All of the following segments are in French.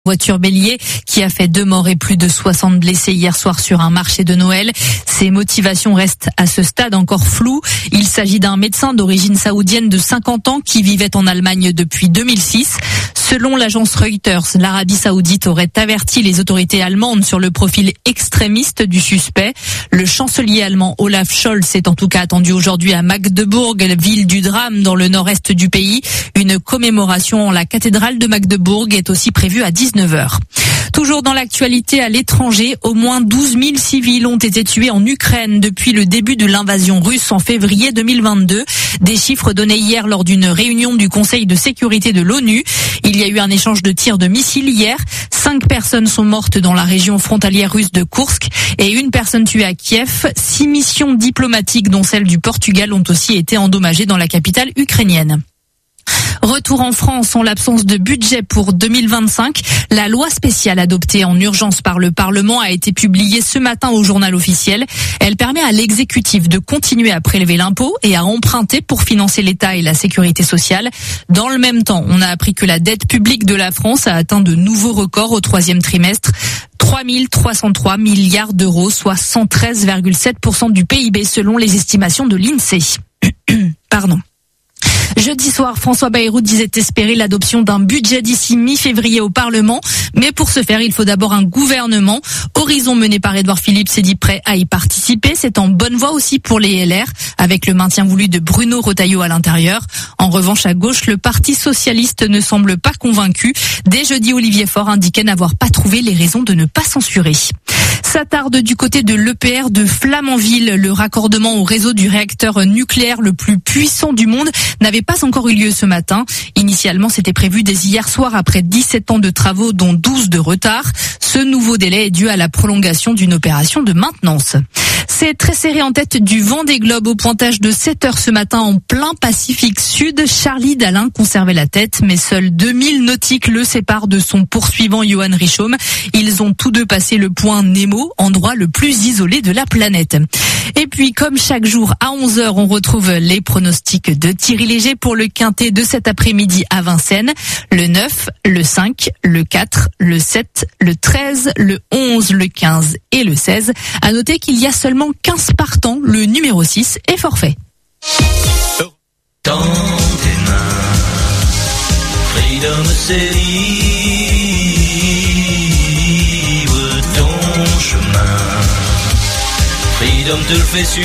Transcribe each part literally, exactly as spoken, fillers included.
Voiture bélier qui a fait deux morts et plus de soixante blessés hier soir sur un marché de Noël. Ses motivations restent à ce stade encore floues. Il s'agit d'un médecin d'origine saoudienne de cinquante ans qui vivait en Allemagne depuis deux mille six. Selon l'agence Reuters, l'Arabie Saoudite aurait averti les autorités allemandes sur le profil extrémiste du suspect. Le chancelier allemand Olaf Scholz est en tout cas attendu aujourd'hui à Magdebourg, ville du drame dans le nord-est du pays. Une commémoration en la cathédrale de Magdebourg est aussi prévue à dix-neuf heures. Toujours dans l'actualité à l'étranger, au moins douze mille civils ont été tués en Ukraine depuis le début de l'invasion russe en février deux mille vingt-deux. Des chiffres donnés hier lors d'une réunion du Conseil de sécurité de l'ONU. Il y a eu un échange de tirs de missiles hier. Cinq personnes sont mortes dans la région frontalière russe de Koursk et une personne tuée à Kiev. Six missions diplomatiques, dont celle du Portugal, ont aussi été endommagées dans la capitale ukrainienne. Retour en France en l'absence de budget pour deux mille vingt-cinq. La loi spéciale adoptée en urgence par le Parlement a été publiée ce matin au journal officiel. Elle permet à l'exécutif de continuer à prélever l'impôt et à emprunter pour financer l'État et la sécurité sociale. Dans le même temps, on a appris que la dette publique de la France a atteint de nouveaux records au troisième trimestre. trois mille trois cent trois milliards d'euros, soit cent treize virgule sept pour cent du P I B selon les estimations de l'INSEE. Pardon. Jeudi soir, François Bayrou disait espérer l'adoption d'un budget d'ici mi-février au Parlement. Mais pour ce faire, il faut d'abord un gouvernement. Horizon mené par Édouard Philippe s'est dit prêt à y participer. C'est en bonne voie aussi pour les L R, avec le maintien voulu de Bruno Retailleau à l'intérieur. En revanche, à gauche, le Parti socialiste ne semble pas convaincu. Dès jeudi, Olivier Faure indiquait n'avoir pas trouvé les raisons de ne pas censurer. Ça tarde du côté de l'E P R de Flamanville. Le raccordement au réseau du réacteur nucléaire le plus puissant du monde n'avait pas encore eu lieu ce matin. Initialement, c'était prévu dès hier soir après dix-sept ans de travaux, dont douze de retard. Ce nouveau délai est dû à la prolongation d'une opération de maintenance. C'est très serré en tête du Vendée Globe au pointage de sept heures ce matin en plein Pacifique Sud. Charlie Dalin conservait la tête, mais seuls deux mille nautiques le séparent de son poursuivant Johan Richomme. Ils ont tous deux passé le point Nemo, endroit le plus isolé de la planète. Et puis, comme chaque jour, à onze heures, on retrouve les pronostics de Thierry Léger pour le quintet de cet après-midi à Vincennes. Le neuf, le cinq, le quatre, le sept, le treize, le onze, le quinze et le seize. À noter qu'il y a seulement quinze partants. Le numéro six est forfait. Dans tes mains, Freedom c'est livre ton chemin. Freedom te le fait suivre.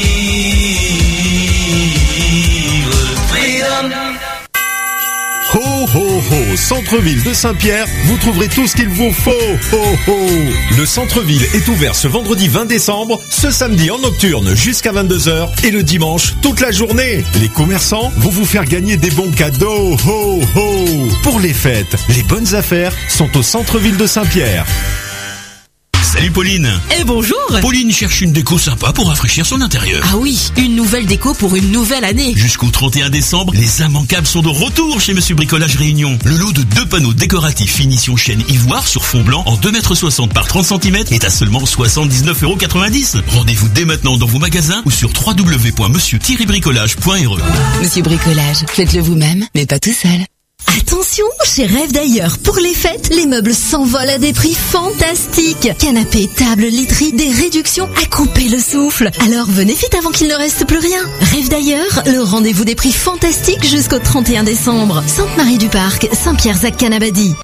Freedom. Ho ho ho, centre-ville de Saint-Pierre, vous trouverez tout ce qu'il vous faut. Ho ho. Le centre-ville est ouvert ce vendredi vingt décembre, ce samedi en nocturne jusqu'à vingt-deux heures et le dimanche toute la journée. Les commerçants vont vous faire gagner des bons cadeaux. Ho ho. Pour les fêtes, les bonnes affaires sont au centre-ville de Saint-Pierre. Salut Pauline. Eh bonjour. Pauline cherche une déco sympa pour rafraîchir son intérieur. Ah oui, une nouvelle déco pour une nouvelle année. Jusqu'au trente et un décembre, les immanquables sont de retour chez Monsieur Bricolage Réunion. Le lot de deux panneaux décoratifs finition chêne ivoire sur fond blanc en deux mètres soixante par trente centimètres est à seulement soixante-dix-neuf euros quatre-vingt-dix. Rendez-vous dès maintenant dans vos magasins ou sur w w w point monsieur tiret bricolage point r e. Monsieur Bricolage, faites-le vous-même, mais pas tout seul. Attention, chez Rêve d'ailleurs, pour les fêtes, les meubles s'envolent à des prix fantastiques. Canapés, tables, literie, des réductions à couper le souffle. Alors venez vite avant qu'il ne reste plus rien. Rêve d'ailleurs, le rendez-vous des prix fantastiques jusqu'au trente et un décembre. Sainte-Marie-du-Parc, Saint-Pierre-Zac-Canabadi.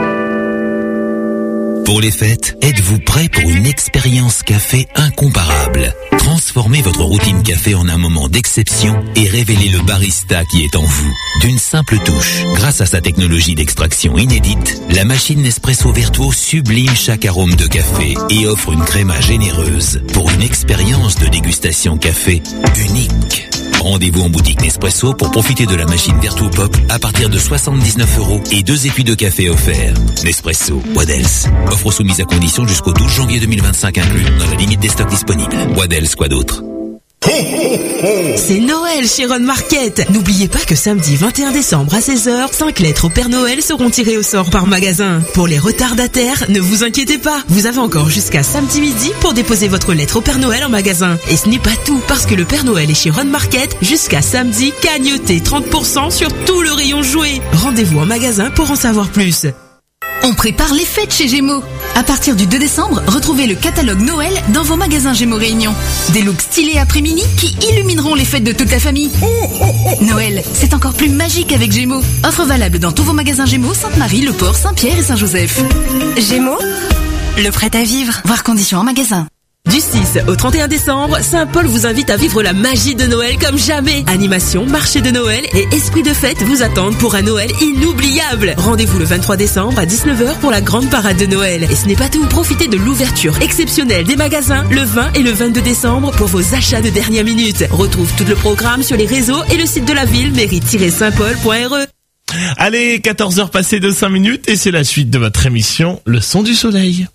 Pour les fêtes, êtes-vous prêt pour une expérience café incomparable? Transformez votre routine café en un moment d'exception et révélez le barista qui est en vous. D'une simple touche, grâce à sa technologie d'extraction inédite, la machine Nespresso Vertuo sublime chaque arôme de café et offre une créma généreuse pour une expérience de dégustation café unique. Rendez-vous en boutique Nespresso pour profiter de la machine Vertuo Pop à partir de soixante-dix-neuf euros et deux étuis de café offerts. Nespresso, what else? Offre soumise à condition jusqu'au douze janvier deux mille vingt-cinq inclus, dans la limite des stocks disponibles. What else, quoi d'autre? C'est Noël chez Ron Market. N'oubliez pas que samedi vingt et un décembre à seize heures, cinq lettres au Père Noël seront tirées au sort par magasin. Pour les retardataires, ne vous inquiétez pas. Vous avez encore jusqu'à samedi midi pour déposer votre lettre au Père Noël en magasin. Et ce n'est pas tout, parce que le Père Noël est chez Ron Market jusqu'à samedi, cagnotez trente pour cent sur tout le rayon jouet. Rendez-vous en magasin pour en savoir plus. On prépare les fêtes chez Gémeaux. À partir du deux décembre, retrouvez le catalogue Noël dans vos magasins Gémeaux Réunion. Des looks stylés après-midi qui illumineront les fêtes de toute la famille. Noël, c'est encore plus magique avec Gémeaux. Offre valable dans tous vos magasins Gémeaux, Sainte-Marie, Le Port, Saint-Pierre et Saint-Joseph. Gémeaux, le prêt à vivre. Voir conditions en magasin. Du six au trente et un décembre, Saint-Paul vous invite à vivre la magie de Noël comme jamais. Animation, marché de Noël et esprit de fête vous attendent pour un Noël inoubliable. Rendez-vous le vingt-trois décembre à dix-neuf heures pour la grande parade de Noël. Et ce n'est pas tout, profitez de l'ouverture exceptionnelle des magasins le vingt et le vingt-deux décembre pour vos achats de dernière minute. Retrouve tout le programme sur les réseaux et le site de la ville mairie tiret saint paul point r e. Allez, quatorze heures passées de cinq minutes et c'est la suite de votre émission Le Son du Soleil.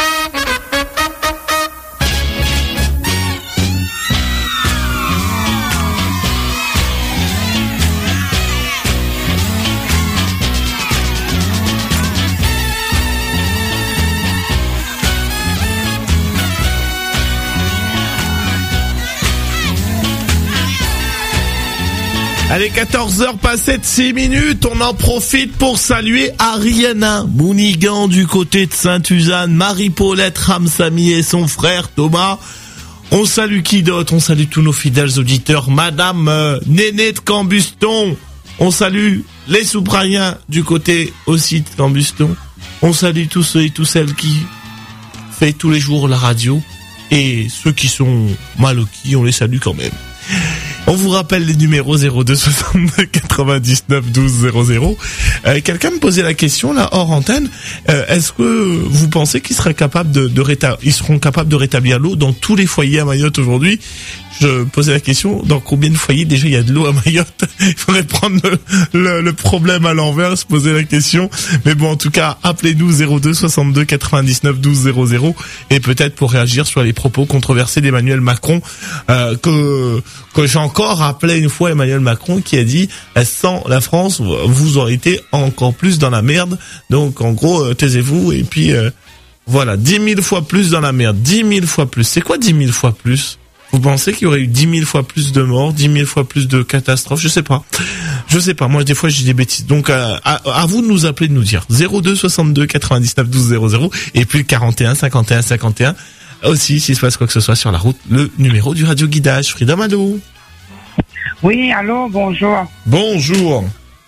Allez, quatorze heures passées de six minutes, on en profite pour saluer Ariana Mounigan du côté de Sainte-Suzanne, Marie-Paulette Ramsamy et son frère Thomas. On salue qui d'autre? On salue tous nos fidèles auditeurs, Madame euh, Néné de Cambuston. On salue les Soubrayens du côté aussi de Cambuston. On salue tous ceux et toutes celles qui font tous les jours la radio. Et ceux qui sont mal au qui, on les salue quand même. On vous rappelle les numéros zéro deux soixante-deux quatre-vingt-dix-neuf douze zéro zéro. Euh, quelqu'un me posait la question là hors antenne. Euh, est-ce que vous pensez qu'ils seraient capables de, de réta- ils seront capables de rétablir l'eau dans tous les foyers à Mayotte aujourd'hui? Je posais la question, dans combien de foyers déjà il y a de l'eau à Mayotte? Il faudrait prendre le, le, le problème à l'envers, se poser la question. Mais bon, en tout cas, appelez-nous zéro deux soixante-deux quatre-vingt-dix-neuf douze zéro zéro et peut-être pour réagir sur les propos controversés d'Emmanuel Macron, euh, que que j'ai encore rappelé une fois Emmanuel Macron qui a dit « Sans la France, vous aurez été encore plus dans la merde. » Donc en gros, euh, taisez-vous et puis euh, voilà, dix mille fois plus dans la merde. dix mille fois plus. C'est quoi dix mille fois plus? Vous pensez qu'il y aurait eu dix mille fois plus de morts, dix mille fois plus de catastrophes? Je sais pas. Je sais pas. Moi, des fois, je dis des bêtises. Donc, euh, à, à vous de nous appeler, de nous dire. zéro deux soixante-deux quatre-vingt-dix-neuf douze zéro zéro et puis le quarante et un cinquante et un cinquante et un. Aussi, s'il se passe quoi que ce soit sur la route, le numéro du radio guidage. Freedom, allô? Oui, allô, bonjour. Bonjour.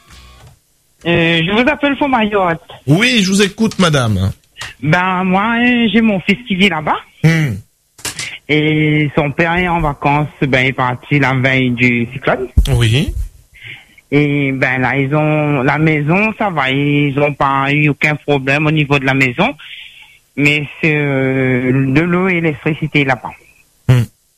Euh, je vous appelle pour Mayotte. Oui, je vous écoute, madame. Ben, moi, j'ai mon fils qui vit là-bas. Hmm. Et son père est en vacances, ben, il est parti la veille du cyclone. Oui. Et ben là, ils ont la maison, ça va, ils ont pas eu aucun problème au niveau de la maison, mais c'est euh, de l'eau et l'électricité là-bas. Hmm.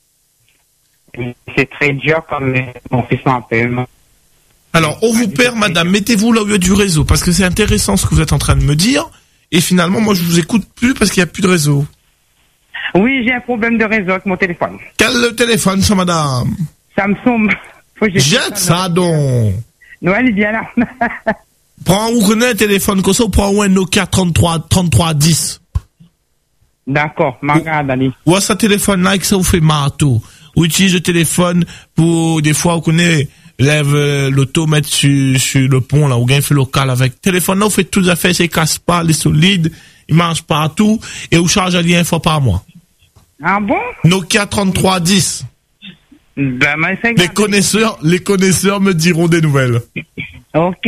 Et c'est très dur comme mon fils m'appelle. Alors, on vous perd, madame, mettez-vous là où il y a du réseau, parce que c'est intéressant ce que vous êtes en train de me dire, et finalement, moi, je vous écoute plus parce qu'il n'y a plus de réseau. Oui, j'ai un problème de réseau avec mon téléphone. Quel téléphone, ça, madame? Samsung. Faut que jette ça, donc. Noël, il vient là. Prends, vous connaissez un téléphone comme ça, ou prends un Nokia trente-trois, trente-trois dix. D'accord, regarde, allez. Ou à ce téléphone-là, que ça vous fait marteau. Ou utilise le téléphone pour, des fois, vous connaissez, lève euh, l'auto, mettre sur, sur le pont, là, ou gain fait local avec. Téléphone, là, vous faites tout à fait, c'est casse pas, les solides, il marche partout, et vous charge à lien une fois par mois. Ah bon? Nokia trente-trois dix. Ben, mais c'est les connaisseurs, les connaisseurs me diront des nouvelles. Ok.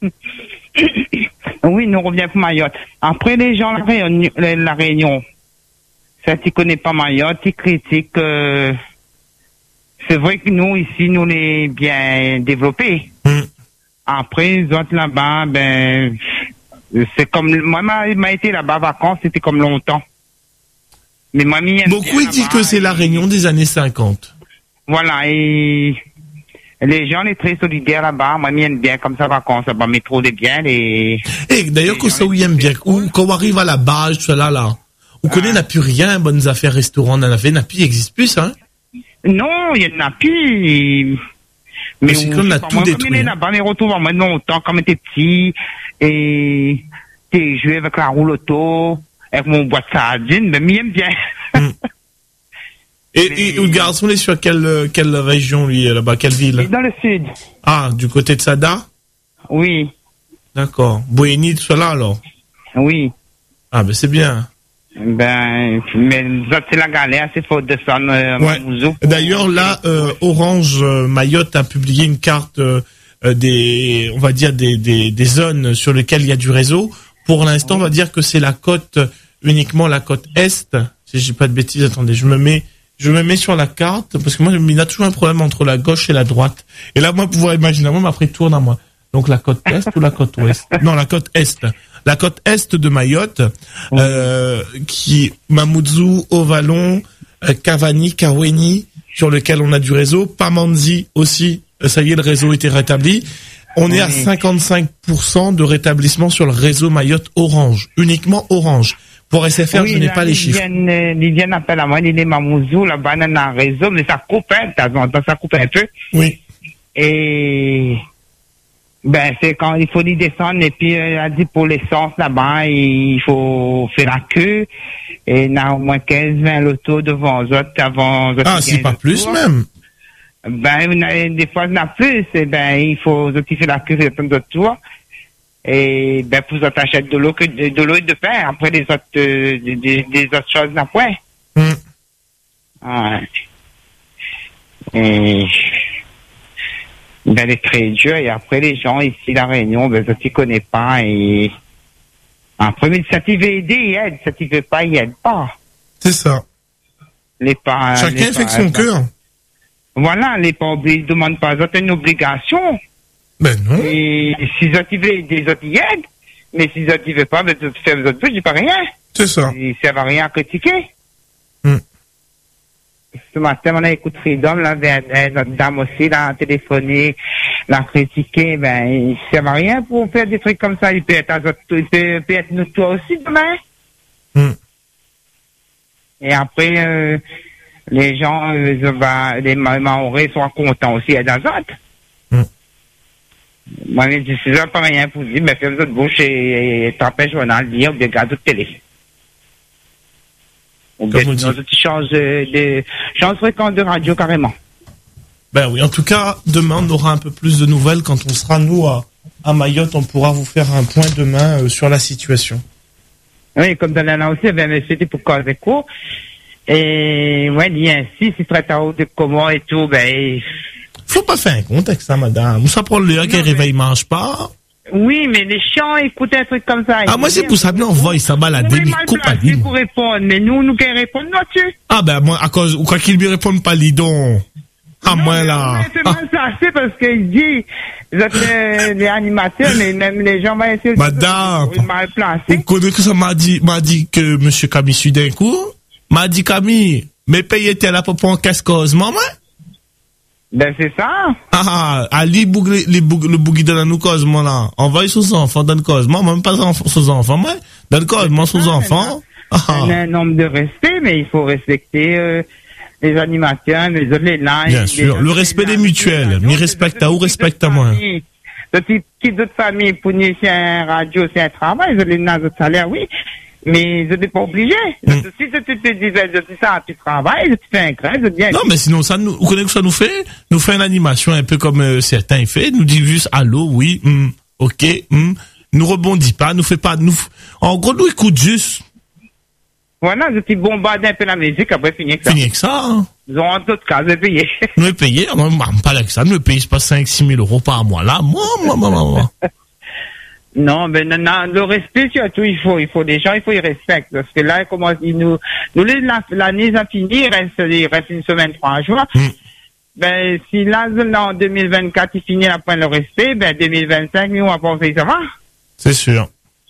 Oui, nous revenons pour Mayotte. Après, les gens, la Réunion, la Réunion, ça, tu connais pas Mayotte, tu critiques, euh, c'est vrai que nous, ici, nous, les bien développés. Mm. Après, les autres là-bas, ben, c'est comme, moi, m'a, m'a été là-bas vacances, c'était comme longtemps. Mais moi, m'y beaucoup ils disent que c'est la Réunion des années cinquante. Voilà, et les gens, les très solidaires là-bas, moi, m'y aime bien, comme ça, vacances, là-bas, mais trop de bien, les... Et d'ailleurs, que ça, oui, aime bien, ou, quand on arrive à la base, tout là, là, on connaît, ah. n'a plus rien, bonnes affaires, restaurants, n'a fait, n'a plus, n'existe plus, hein? Non, il y en a plus. Mais c'est qu'on a tout détruit. Moi, là-bas, mes retours, moi, longtemps, quand j'étais petit, et, j'ai joué avec la roue auto, avec mon boîte sardine, mais m'y aime bien. Mm. Et, mais... et le garçon, il est sur quelle, quelle région, lui, là-bas, quelle ville? Dans le sud. Ah, du côté de Sada? Oui. D'accord. Boigny, tout cela, alors? Oui. Ah, ben c'est bien. Ben, mais ça, c'est la galère, c'est faut descendre. Euh, Ouais. Mamoudzou. D'ailleurs, là, euh, Orange euh, Mayotte a publié une carte euh, euh, des, on va dire des, des des zones sur lesquelles il y a du réseau. Pour l'instant, on va dire que c'est la côte uniquement la côte est. Si j'ai pas de bêtises, attendez, je me mets je me mets sur la carte parce que moi, il y a toujours un problème entre la gauche et la droite. Et là, moi, pouvoir imaginer, moi, après tourne à moi. Donc la côte est ou la côte ouest? Non, la côte est. La côte est de Mayotte, euh, qui Mamoudzou, Ovalon, euh, Cavani, Kaweni, sur lequel on a du réseau. Pamandzi aussi, euh, ça y est, le réseau était rétabli. On est à cinquante-cinq pour cent de rétablissement sur le réseau Mayotte Orange, uniquement Orange. Pour S F R, Oui, je n'ai là, pas les chiffres. Liliane, euh, Liliane appelle à moi, il est Mamoudzou, là-bas, on a un réseau, mais ça coupe, hein, de temps en temps, ça coupe un peu. Oui. Et, ben, c'est quand il faut y descendre, et puis, euh, elle a dit pour l'essence, là-bas, il faut faire la queue, et il y a au moins quinze, vingt lotos devant eux autres, avant eux autres Ah, qui c'est viennent pas de plus tour. même. Ben, il y en a- des fois, il y en a plus, et ben, il faut eux autres qui font la queue, c'est de tour. Et, ben, pour eux autres, achètent de l'eau, que de, de l'eau et de pain. Après, les autres, euh, des, des, des autres choses, n'a point. Mm. Ouais. Et, ben, les très dur. Et après, les gens ici, la Réunion, ben, ça, tu connais pas. Et, après, mais ça t'y veut aider, il aide. Ça t'y veut pas, il aide pas. C'est ça. Les pas, Chacun les fait pas- que son cœur. Voilà, les pas obligés, ils demandent pas aux autres une obligation. Ben non. Et si les autres, ils veulent aider, les autres, ils aident. Mais si les autres, ils veulent pas, ben, tu fais les autres peu, je dis pas rien. C'est ça. Ils servent à rien à critiquer. Mm. Ce matin, on a écouté Freedom, là, ben, euh, notre dame aussi, là, a téléphoné, l'a critiqué, ben, il sert à rien pour faire des trucs comme ça. Il peut être à notre, il peut, peut être nous, toi aussi, demain. Mm. Et après, euh, les gens, euh, je va- les Ma- Maoris sont contents aussi, et d'Azot. Mm. Moi, je dis, c'est ça, pas rien pour dire, mais fais votre bouche et, et tapez le journal, lire, ou bien regarde la télé. Ou bien, Comme on sinon, dit. tu changes de, de, change fréquence de radio carrément. Ben oui, en tout cas, demain, on aura un peu plus de nouvelles quand on sera, nous, à, à Mayotte. On pourra vous faire un point demain euh, sur la situation. Oui, comme dans l'année aussi, ben, c'était pour causer court. Et, ouais, il y a ainsi, si traite à haut de comment et tout, ben, Faut pas faire un contexte, hein, madame. Ou ça prend le qu'un réveil mange pas. oui, mais les chiants écoutent un truc comme ça. Ah, moi, c'est pour ça, bien, on voit, ça va la On est demi mal compagnie. placé pour répondre, mais nous, nous, qui répondons, non, tu. Ah, ben, moi, à cause, ou quoi qu'il lui réponde pas, lidon. Ah, moi, là. C'est mal placé parce qu'il dit, vous êtes les, les animateurs, mais même les gens vont essayer de... Madame. Ils sont mal placés. Vous connaissez que ça m'a dit, m'a dit que monsieur Camille suit d'un coup? M'a dit Camille, mais payez-t-elle là pour prendre qu'est-ce cause, maman? Ben, c'est ça. Ah, ah, Ali bougli, les boug, le bougui de la nous cause, moi, là. Envoyez sous enfants, dans le cause. Moi, même pas sous enfants, moi. Dans le cause, moi, sous enfants. Ah, Il y a un nombre de respect, mais il faut respecter, euh, les animateurs, les autres, les lines. bien sûr. Le respect des mutuelles. Mais respecte à où, respecte à moi. D'autres qui d'autres familles, pour nous, c'est un radio, c'est un travail, ils ont les d'autres salaires, oui. Mais je n'es pas obligé. Mm. Si tu te disais, je dis ça, tu travailles, tu fais un grève, je dis, Non, mais sinon, ça nous, vous connaissez que ça nous fait? Nous fait une animation un peu comme euh, certains fait. Nous dit juste allô, oui, hum, ok, hum. Nous rebondit pas, nous fait pas, nous, en gros, nous écoute juste. voilà, je te bombarde un peu la musique, après finir que ça. Fini avec ça, hein. Ils ont en tout cas, je payer. Nous est payé, moi, je pas avec ça, nous est payé, c'est pas cinq, six mille euros par mois, là. Moi, moi, moi, moi, moi. Non, mais non, non, le respect surtout, il faut, il faut des gens, il faut y respecter. Parce que là, comment ils nous, nous, les- la- l'année a fini, il reste, il reste une semaine, trois jours. Mm. Ben, si là, là, en deux mille vingt-quatre, il finit la point le respect, ben, deux mille vingt-cinq, nous, on va penser, ça va. C'est sûr.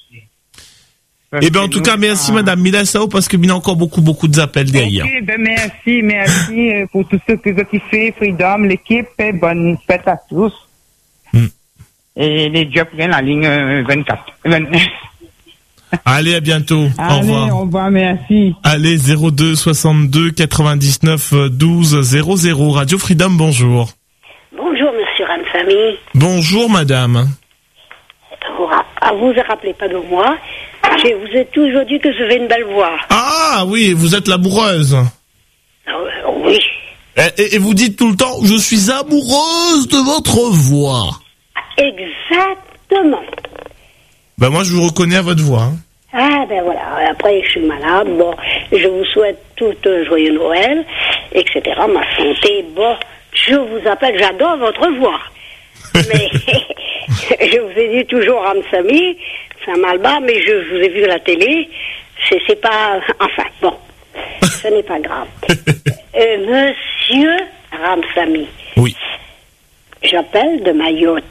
Parce Eh ben, en que tout nous, cas, merci, ah, madame Milassao, parce qu'il y a encore beaucoup, beaucoup d'appels derrière. Ok, ben, merci, merci euh, pour tout ce que vous avez fait, Freedom, l'équipe, et bonne fête à tous. Mm. Et les jobs prennent la ligne euh, vingt-quatre, vingt-neuf. Allez, à bientôt. Allez, Au revoir. au revoir, merci. Allez, zéro deux soixante-deux quatre-vingt-dix-neuf douze zéro zéro. Radio Freedom, bonjour. Bonjour, monsieur Ramsamy. Bonjour, madame. Vous ra- ah, vous vous rappelez pas de moi. Je vous ai toujours dit que j'avais une belle voix. Ah, oui, vous êtes l'amoureuse. Euh, oui. Et, et- et vous dites tout le temps, je suis amoureuse de votre voix. Exactement. Ben, moi, je vous reconnais à votre voix. hein. Ah ben voilà, après je suis malade, bon, je vous souhaite tout un joyeux Noël, et cetera. Ma santé, bon, je vous appelle, j'adore votre voix. Mais je vous ai dit toujours Ramsamy, c'est un Malba, mais je vous ai vu à la télé, c'est, c'est pas... Enfin, bon, ce n'est pas grave. Euh, monsieur Ramsamy. Oui. J'appelle de Mayotte.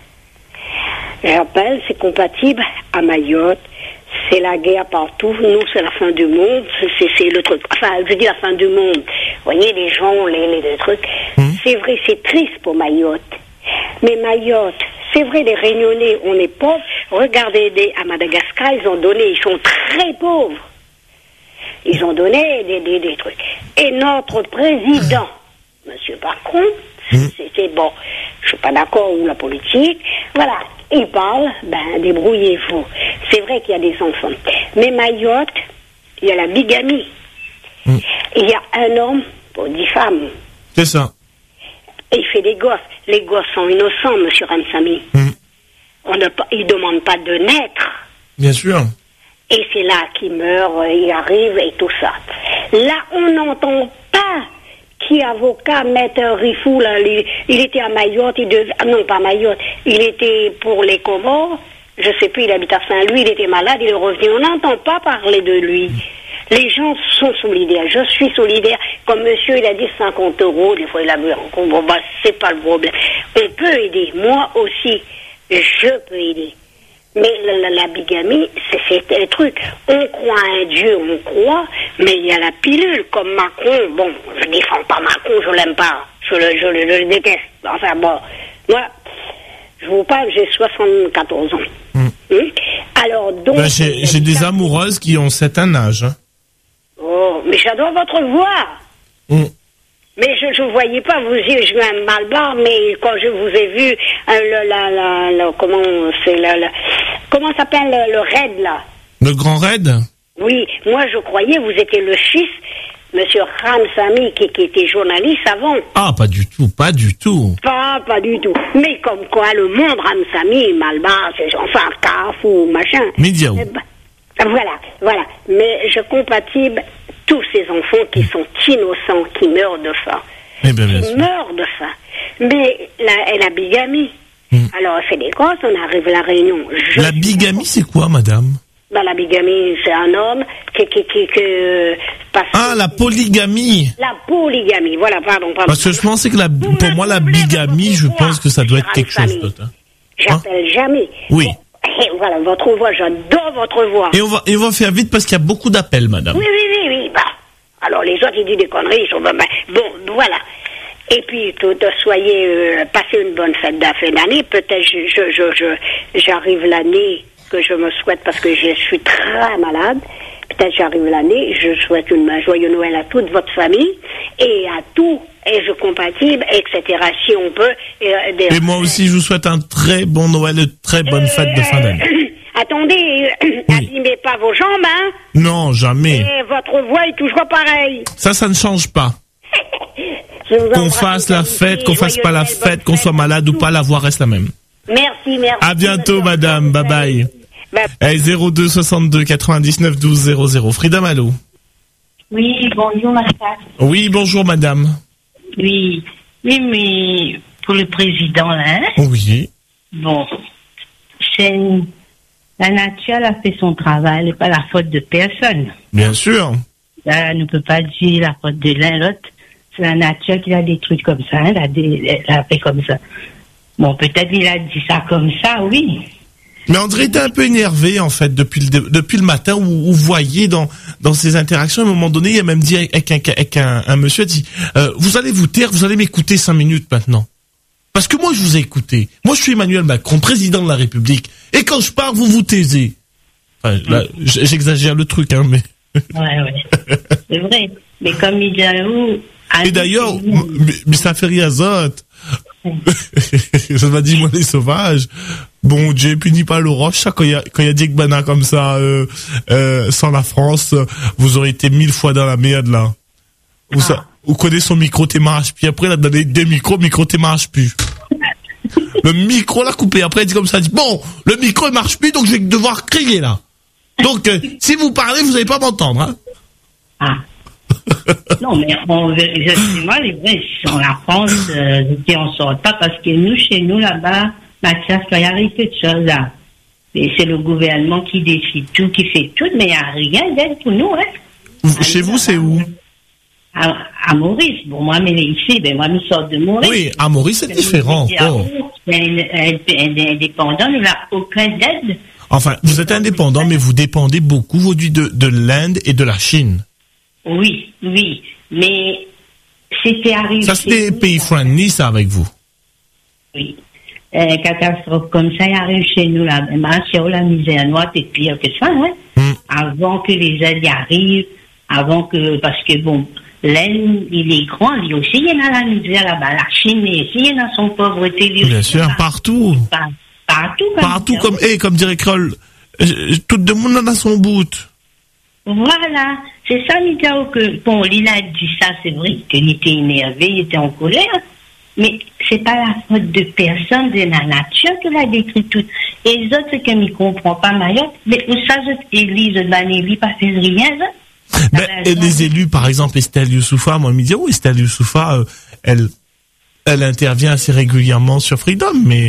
J'appelle, c'est compatible à Mayotte. C'est la guerre partout. Nous, c'est la fin du monde. C'est, c'est, c'est le truc. Enfin, je dis la fin du monde. Vous voyez, les gens, les, les, les trucs. Mmh. C'est vrai, c'est triste pour Mayotte. Mais Mayotte, c'est vrai, les Réunionnais, on est pauvres. Regardez, des, à Madagascar, ils ont donné, ils sont très pauvres. Ils ont donné des, des, des trucs. Et notre président, Monsieur Macron, c'était bon. Je suis pas d'accord ou la politique. Voilà. Il parle, ben, débrouillez-vous. C'est vrai qu'il y a des enfants. Mais Mayotte, il y a la bigamie. Mm. Il y a un homme pour dix femmes. C'est ça. Et il fait des gosses. Les gosses sont innocents, monsieur Ramsamy. Mm. On ne, ils ne demandent pas de naître. Bien sûr. Et c'est là qu'il meurt, il arrive et tout ça. Là, on n'entend pas qui avocat, maître Rifou, là, il, il était à Mayotte, il devait, non pas Mayotte, il était pour les Comores, je sais plus, il habite à Saint-Louis, il était malade, il est revenu, on n'entend pas parler de lui. Les gens sont solidaires, je suis solidaire, comme monsieur, il a dit cinquante euros, des fois il a vu en compte, bon bah c'est pas le problème. On peut aider, moi aussi, je peux aider. Mais la, la, la bigamie, c'est, c'est un truc. On croit à un Dieu, on croit, mais il y a la pilule, comme Macron. Bon, je défends pas Macron, je l'aime pas. Je le, je le, je le déteste. Enfin bon, moi, je vous parle, j'ai soixante-quatorze ans. Mmh. Mmh. Alors donc... Ben, j'ai, j'ai des amoureuses qui ont certain âge. Hein. Oh, mais j'adore votre voix. Mmh. Mais je ne voyais pas, vous y jouez un Malbar, mais quand je vous ai vu, euh, le, la, la, la, comment c'est la, la, comment s'appelle le, le raid là? Le grand raid? Oui, moi je croyais vous étiez le fils, monsieur Ramsamy, qui, qui était journaliste avant. Ah, pas du tout, pas du tout. Pas, pas du tout. Mais comme quoi, le monde Ramsamy, Malbar, c'est enfin Carrefour, machin. Médiaou. Eh ben, voilà, voilà. Mais je compatible tous ces enfants qui sont innocents, qui meurent de faim. Eh bien, bien qui sûr. meurent de faim. Mais la, elle a bigamie. Mm. Alors, elle fait des gosses, on arrive à la Réunion. Je la bigamie, c'est quoi, madame? Ben, la bigamie, c'est un homme qui... qui, qui, qui euh, passe ah, la polygamie. La polygamie, voilà, pardon. pardon. Parce que je pensais que, la, pour moi, la bigamie, je pense que ça doit être quelque chose d'autre. Hein. J'appelle hein? jamais. Oui. Bon. Et voilà, votre voix, j'adore votre voix. Et on va, et on va faire vite parce qu'il y a beaucoup d'appels, madame. Oui, oui, oui, oui. Bah. Alors, les autres, ils disent des conneries, ils sont... Ben, bon, voilà. Et puis, tout, soyez... Euh, passez une bonne fête fin d'année. Peut-être, je, je, je, je, j'arrive l'année que je me souhaite parce que je suis très malade. Peut-être j'arrive l'année, je souhaite une joyeux Noël à toute votre famille et à tous, et je compatible, et cetera. Si on peut. Et, des... et moi aussi, je vous souhaite un très bon Noël et très bonne euh, fête de fin d'année. Euh, attendez, oui. N'abîmez pas vos jambes, hein. Non, jamais. Et votre voix est toujours pareille. Ça, ça ne change pas. Qu'on fasse la fête, qu'on fasse pas la fête, qu'on soit malade ou pas, la voix reste la même. Merci, merci. À bientôt, madame. Bye bye. Hey, zéro deux soixante-deux quatre-vingt-dix-neuf douze zéro zéro. Frida Malo. Oui, bonjour, Martha. Oui, bonjour, madame. Oui, oui, mais pour le président, là, hein? Oui. Bon, c'est une... la nature a fait son travail, n'est pas la faute de personne. Bien sûr. Là, on ne peut pas dire la faute de l'un l'autre. C'est la nature qui l'a détruit comme ça, hein, l'a, dé... l'a fait comme ça. Bon, peut-être qu'il a dit ça comme ça, oui. Mais André était un peu énervé, en fait, depuis le, depuis le matin, où, où vous voyez dans, dans ses interactions, à un moment donné, il a même dit avec un, avec un, un monsieur, il a dit, euh, vous allez vous taire, vous allez m'écouter cinq minutes maintenant. Parce que moi, je vous ai écouté. Moi, je suis Emmanuel Macron, président de la République. Et quand je parle, vous vous taisez. Enfin, là, j'exagère le truc, hein, mais... Ouais, ouais. C'est vrai. Mais comme il dit à vous... Et d'ailleurs, mais, mais ça fait rien zot. Ça m'a dit, moi, les sauvages. Bon, Dieu punit pas le roche, ça, quand il y a, quand il y a Dick Bana comme ça, euh, euh, sans la France, vous aurez été mille fois dans la merde, là. Vous, ah. ça, vous connaissez son micro, t'es marche, puis après, il a donné deux micros, micro, t'es marche plus. Le micro l'a coupé, après, il dit comme ça, il dit, bon, le micro, il marche plus, donc je vais devoir crier, là. Donc, euh, si vous parlez, vous n'allez pas m'entendre, hein. Ah. Non, mais on, je, moi, les vrais, en la France, euh, je on ne sort pas parce que nous, chez nous, là-bas, Mathias, il y a peu de choses là. Et c'est le gouvernement qui décide tout, qui fait tout, mais il n'y a rien d'aide pour nous, hein. Chez vous, c'est où? À, à Maurice. Bon, moi, mais ici, ben, moi, nous sortons de Maurice. Oui, à Maurice, c'est différent. Oh. Indépendant, nous n'a aucun aide. Enfin, vous êtes indépendant, mais vous dépendez beaucoup aujourd'hui de, de l'Inde et de la Chine. Oui, oui, mais c'était arrivé. Ça, c'était pays friendly, ça, avec vous. Oui. Euh, catastrophe comme ça, il arrive chez nous, là. Sur la misère noire, c'est pire que ça, hein. Mm. Avant que les aides y arrivent, avant que, parce que bon, l'Inde, il est grand, lui aussi, il y en a la misère là-bas. La Chine, aussi, il y en a son pauvreté, lui aussi. Bien sûr, partout. Par, partout, comme Partout, comme, eh, comme dirait Kroll, tout le monde en a son bout. Voilà, c'est ça, Micao, que, bon, Lila a dit ça, c'est vrai qu'il était énervé, il était en colère, mais c'est pas la faute de personne, de la nature qui l'a détruit tout. Et les autres, c'est que ne comprend pas Mayotte, mais où ça, je élise, Banéli, pas fait rien, ça. Ben, et les élus, par exemple, Estelle Youssoufa, moi, ils me disent, oh, Estelle Youssoufa, euh, elle, elle intervient assez régulièrement sur Freedom, mais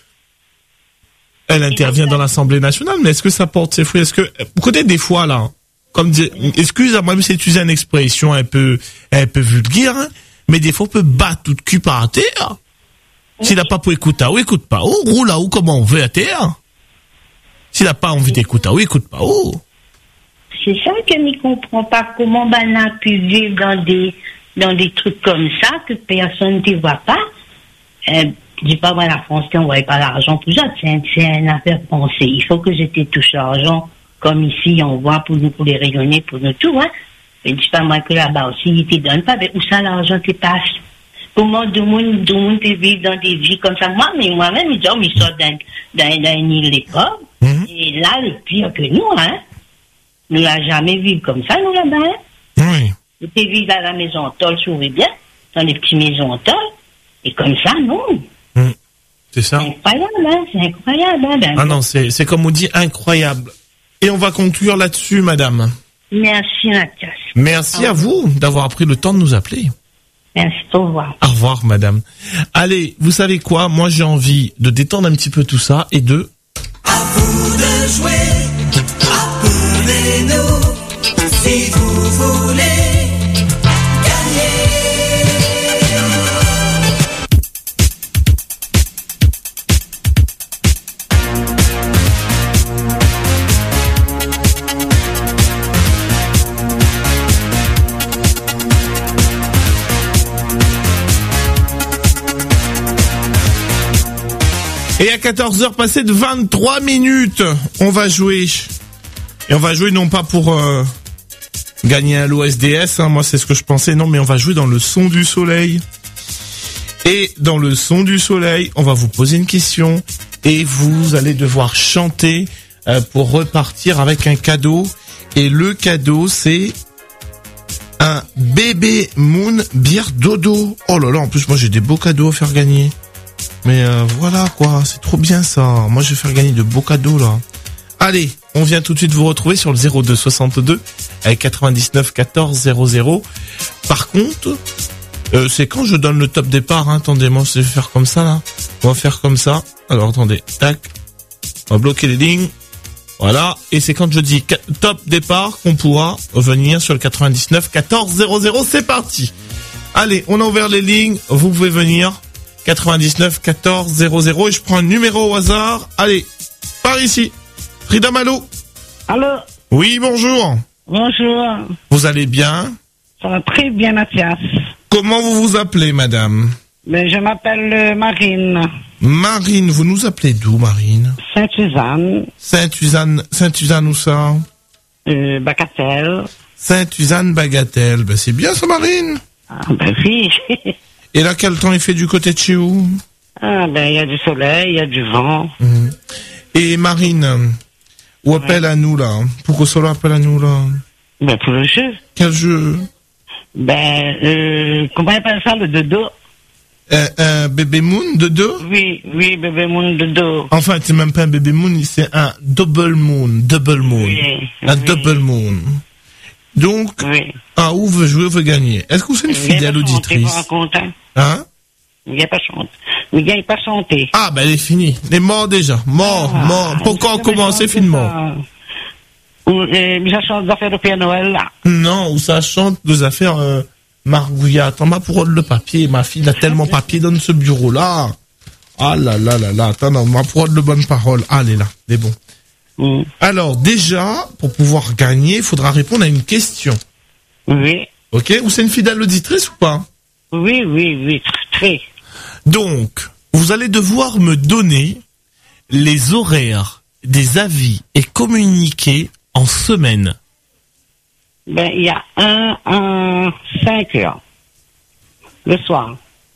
elle intervient dans l'Assemblée nationale, mais est-ce que ça porte ses fruits? Est-ce que, vous connaissez des fois, là, comme dire, excusez-moi, mais c'est utiliser une expression un peu, un peu vulgaire, hein, mais des fois, on peut battre tout de cul par terre. S'il n'a pas pour écouter, ou écoute pas, ou roule là, ou comment on veut à terre. S'il n'a pas envie d'écouter, ou écoute pas, ou. C'est ça que je ne comprends pas comment on a pu vivre dans des, dans des trucs comme ça, que personne ne te voit pas. Euh, je dis pas, moi, la France, on ne voit pas l'argent pour ça. C'est, c'est une affaire pensée. Il faut que je te touche l'argent, comme ici, on voit pour nous, pour les rayonner, pour nous tout, hein. Je dis pas, moi, que là-bas aussi, ils ne te donnent pas. Mais où ça, l'argent te passe? Comment tout le monde, tout le monde te vit dans des vies comme ça? Moi, mais moi-même, je dis, oh, mais je sors d'un, d'un, d'un île des pauvres. Mm-hmm. Et là, le pire que nous, hein. Nous n'avons jamais vécu comme ça, nous, là-bas. Hein? Oui. Nous te vivons à la maison en tôle, souris bien, dans les petites maisons en tôle. Et comme ça, non. Mmh. C'est ça. C'est incroyable, hein? C'est incroyable, hein? Ben, ah non, c'est, c'est comme on dit, incroyable. Et on va conclure là-dessus, madame. Merci, Mathias. Merci à vous d'avoir pris le temps de nous appeler. Merci, au revoir. Au revoir, madame. Allez, vous savez quoi? Moi, j'ai envie de détendre un petit peu tout ça et de... À vous de jouer. Appelez-nous si vous voulez gagner. Et à quatorze heures passées de vingt-trois minutes, on va jouer... Et on va jouer non pas pour euh, gagner un lot S D S, hein, moi c'est ce que je pensais, non, mais on va jouer dans le son du soleil. Et dans le son du soleil, on va vous poser une question et vous allez devoir chanter euh, pour repartir avec un cadeau. Et le cadeau, c'est un bébé Moon bière dodo. Oh là là, en plus moi j'ai des beaux cadeaux à faire gagner. Mais euh, voilà quoi, c'est trop bien ça. Moi je vais faire gagner de beaux cadeaux là. Allez, on vient tout de suite vous retrouver sur le zéro deux soixante-deux avec quatre-vingt-dix-neuf quatorze zéro zéro. Par contre, euh, c'est quand je donne le top départ, hein. Attendez, moi je vais faire comme ça là. On va faire comme ça. Alors attendez, tac. On va bloquer les lignes. Voilà. Et c'est quand je dis top départ qu'on pourra venir sur le quatre-vingt-dix-neuf quatorze zéro zéro. C'est parti. Allez, on a ouvert les lignes. Vous pouvez venir. quatre-vingt-dix-neuf quatorze zéro zéro. Et je prends un numéro au hasard. Allez, par ici. Freedom, allô? Allô? Oui, bonjour. Bonjour. Vous allez bien? Ça va très bien, Mathias. Comment vous vous appelez, madame? Ben, je m'appelle euh, Marine. Marine, vous nous appelez d'où, Marine? Sainte-Suzanne. Sainte-Suzanne, Sainte-Suzanne où ça? Euh, Bagatelle. Sainte-Suzanne, Bagatelle. Ben, c'est bien ça, Marine? Ah, ben oui. Et là, quel temps il fait du côté de chez vous? Ah, ben, il y a du soleil, il y a du vent. Mmh. Et Marine, ou appelle ouais. à nous, là. Pourquoi cela appelle à nous, là? Ben, pour le jeu. Quel jeu? Ben, euh, comment on appelle ça, le dodo? Un, un bébé moon de deux? Oui, oui, bébé moon de deux. Enfin, c'est même pas un bébé moon, c'est un double moon, double moon. Oui, un oui. double moon. Donc, Oui. un ou veut jouer, veut gagner. Est-ce que vous êtes une fidèle auditrice? Hein? Il n'y a pas chanté. Il n'y a pas chanté. Ah, ben elle est finie. Elle est morte déjà. Mort, Ah, mort. Pourquoi on commence finement? Ou, euh, mais ça chante des affaires de Père Noël, là. Non, ou ça chante des affaires euh, margouillardes. Attends, ma pour le papier. Ma fille a tellement de papier dans ce bureau-là. Ah là là là là. Attends, non, ma pour le bonne parole. Ah, elle est là. Elle est bon. Mm. Alors, déjà, pour pouvoir gagner, il faudra répondre à une question. Oui. Ok? Ou c'est une fidèle auditrice ou pas? Oui, oui, oui, très. Donc, vous allez devoir me donner les horaires des avis et communiqués en semaine. Ben, il y a un, un, cinq heures. Le soir.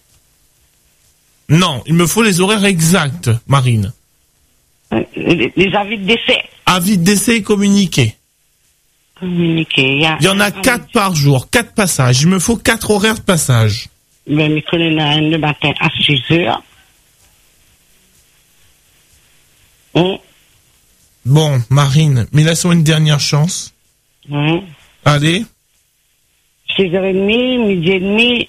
Non, il me faut les horaires exacts, Marine. Les, les avis de décès. Avis de décès et communiqués. Communiqués. Il y, a il y en a quatre par jour, quatre passages. Il me faut quatre horaires de passage. Ben, il y en a un le matin à six heures. Et, Bon, Marine, mais laissons une dernière chance. oui. Allez, six heures trente, midi et demi.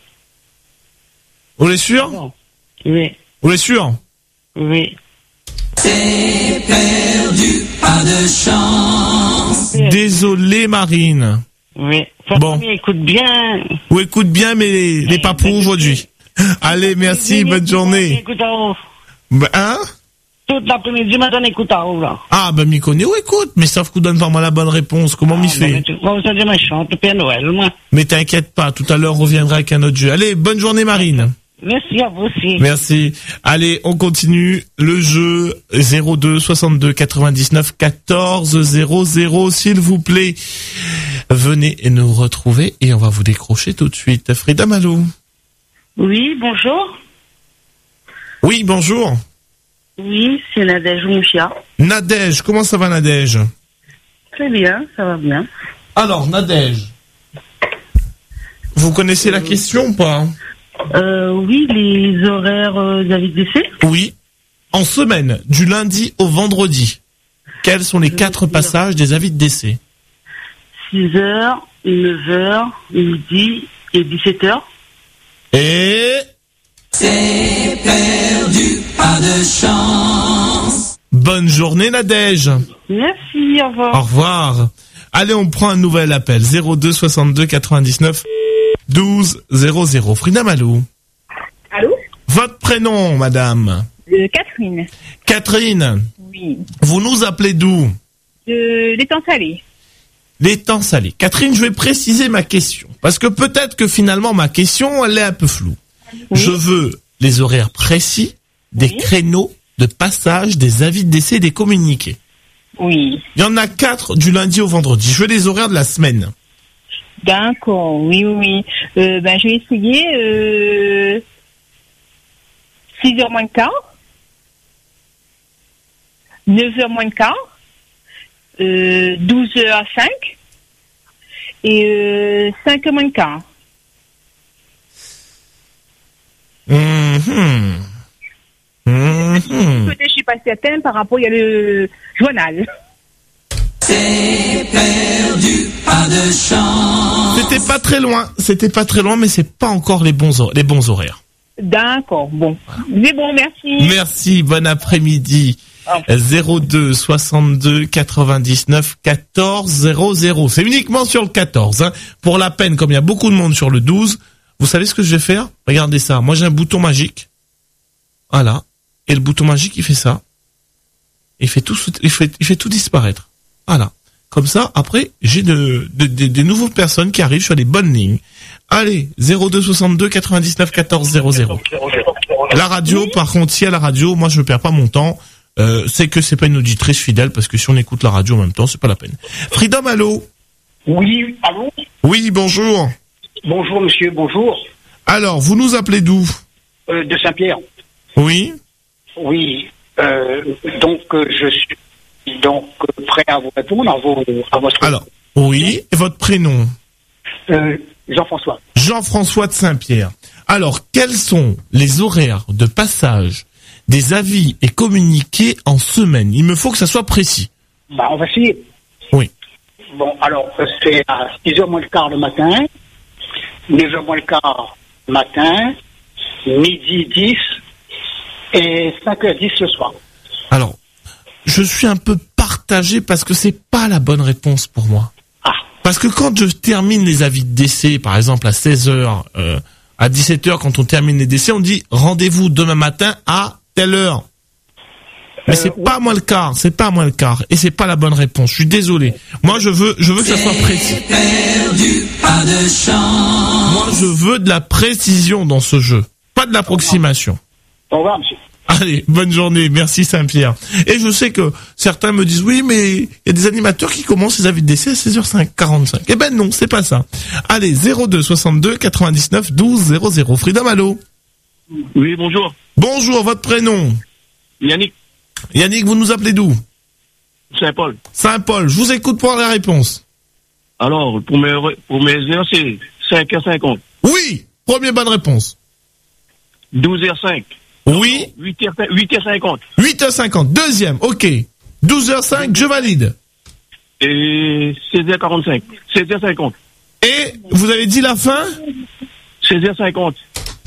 vous êtes sûr? Bon. Oui, Vous êtes sûr? oui. C'est perdu, pas de chance. Désolé, Marine. Oui. Faut Bon. qu'on écoute bien. Ou écoute bien, mais les, les papous aujourd'hui. Allez, merci, bonne journée. Écoute à haut. Ben, hein? Toute l'après-midi, maintenant, écoute à haut, là. Ah, ben, m'y connaît, ou écoute, mais sauf qu'on donne pas moi la bonne réponse. Comment m'y fait? Moi, ça dit, moi, je chante Père Noël, moi. Mais t'inquiète pas, tout à l'heure, on reviendra avec un autre jeu. Allez, bonne journée, Marine. Merci à vous aussi. Merci. Allez, on continue le jeu zéro deux soixante-deux quatre-vingt-dix-neuf quatorze zéro zéro, s'il vous plaît. Venez nous retrouver et on va vous décrocher tout de suite. Frida Malou. Oui, bonjour. Oui, bonjour. Oui, c'est Nadège Mouchia. Nadège, comment ça va, Nadège? Très bien, ça va bien. Alors, Nadège, vous connaissez la question ou pas? Euh, oui, les horaires euh, d'avis de décès. Oui. En semaine, du lundi au vendredi, quels sont les quatre passages des avis de décès? six heures, neuf heures, midi et dix-sept heures. Et... C'est perdu, pas de chance. Bonne journée, Nadège. Merci, au revoir. Au revoir. Allez, on prend un nouvel appel. zéro deux soixante-deux quatre-vingt-dix-neuf douze zéro zéro. Frida Malou. Allô? Votre prénom, madame? Euh, Catherine. Catherine. Oui. Vous nous appelez d'où? De l'étang salé. L'étang salé. Catherine, je vais préciser ma question. Parce que peut-être que finalement, ma question, elle est un peu floue. Oui. Je veux les horaires précis des oui. créneaux de passage des avis de décès et des communiqués. Oui. Il y en a quatre du lundi au vendredi. Je veux les horaires de la semaine. D'accord, oui, oui. Euh, ben, je vais essayer euh, six heures moins de quart, neuf heures moins de quart, euh, douze heures cinq et euh, cinq heures moins de quart. Mmh. Mmh. Peut-être je suis pas certaine par rapport, il y a le journal. C'est perdu, pas de chance. C'était pas très loin, c'était pas très loin, mais c'est pas encore les bons, les bons horaires. D'accord, bon. Mais bon, merci. Merci, bon après-midi. Oh. zéro deux soixante-deux quatre-vingt-dix-neuf quatorze zéro zéro. C'est uniquement sur le quatorze. Hein. Pour la peine, comme il y a beaucoup de monde sur le douze, vous savez ce que je vais faire? Regardez ça. Moi, j'ai un bouton magique. Voilà. Et le bouton magique, il fait ça. Il fait tout, il fait, il fait tout disparaître. Voilà. Comme ça, après, j'ai de, de, de, de nouvelles personnes qui arrivent sur les bonnes lignes. Allez, zéro deux soixante-deux quatre-vingt-dix-neuf quatorze zéro zéro. La radio, par contre, si à la radio, moi, je ne perds pas mon temps. Euh, c'est que c'est pas une auditrice fidèle, parce que si on écoute la radio en même temps, c'est pas la peine. Freedom, allô? Oui, allô? Oui, bonjour. Bonjour, monsieur, bonjour. Alors, vous nous appelez d'où? euh, De Saint-Pierre. Oui. Oui. Euh, donc, euh, je suis donc euh, prêt à vous répondre à, vos, à votre... Alors, oui, et votre prénom? euh, Jean-François. Jean-François de Saint-Pierre. Alors, quels sont les horaires de passage des avis et communiqués en semaine? Il me faut que ça soit précis. Bah, on va essayer. Oui. Bon, alors, euh, c'est à six heures moins le quart le matin, neuf heures moins le quart le matin, midi dix et cinq heures dix le soir. Alors, je suis un peu partagé parce que c'est pas la bonne réponse pour moi. Ah. Parce que quand je termine les avis de décès, par exemple à seize heures, euh, à dix-sept heures, quand on termine les décès, on dit rendez-vous demain matin à telle heure. Mais Euh, c'est oui. pas moi le quart, c'est pas moi le quart, et c'est pas la bonne réponse. Je suis désolé. Moi, je veux, je veux que ça soit précis. Perdu, pas de chance. Moi, je veux de la précision dans ce jeu, pas de l'approximation. Au revoir, monsieur. Allez, bonne journée, merci Saint-Pierre. Et je sais que certains me disent oui, mais il y a des animateurs qui commencent les avis de décès à seize heures quarante-cinq. Eh ben non, c'est pas ça. Allez, zéro deux soixante-deux quatre-vingt-dix-neuf douze zéro zéro. Freedom, allô. Oui, bonjour. Bonjour, votre prénom? Yannick. Yannick, vous nous appelez d'où? Saint-Paul. Saint-Paul, je vous écoute pour la réponse. Alors, pour mes, pour mes heures, c'est cinq heures cinquante. Oui, première bonne réponse. douze heures cinq. Oui. huit heures cinquante. huit heures cinquante, deuxième, ok. douze heures cinq, je valide. Et seize heures quarante-cinq. seize heures cinquante. Et vous avez dit la fin? seize heures cinquante.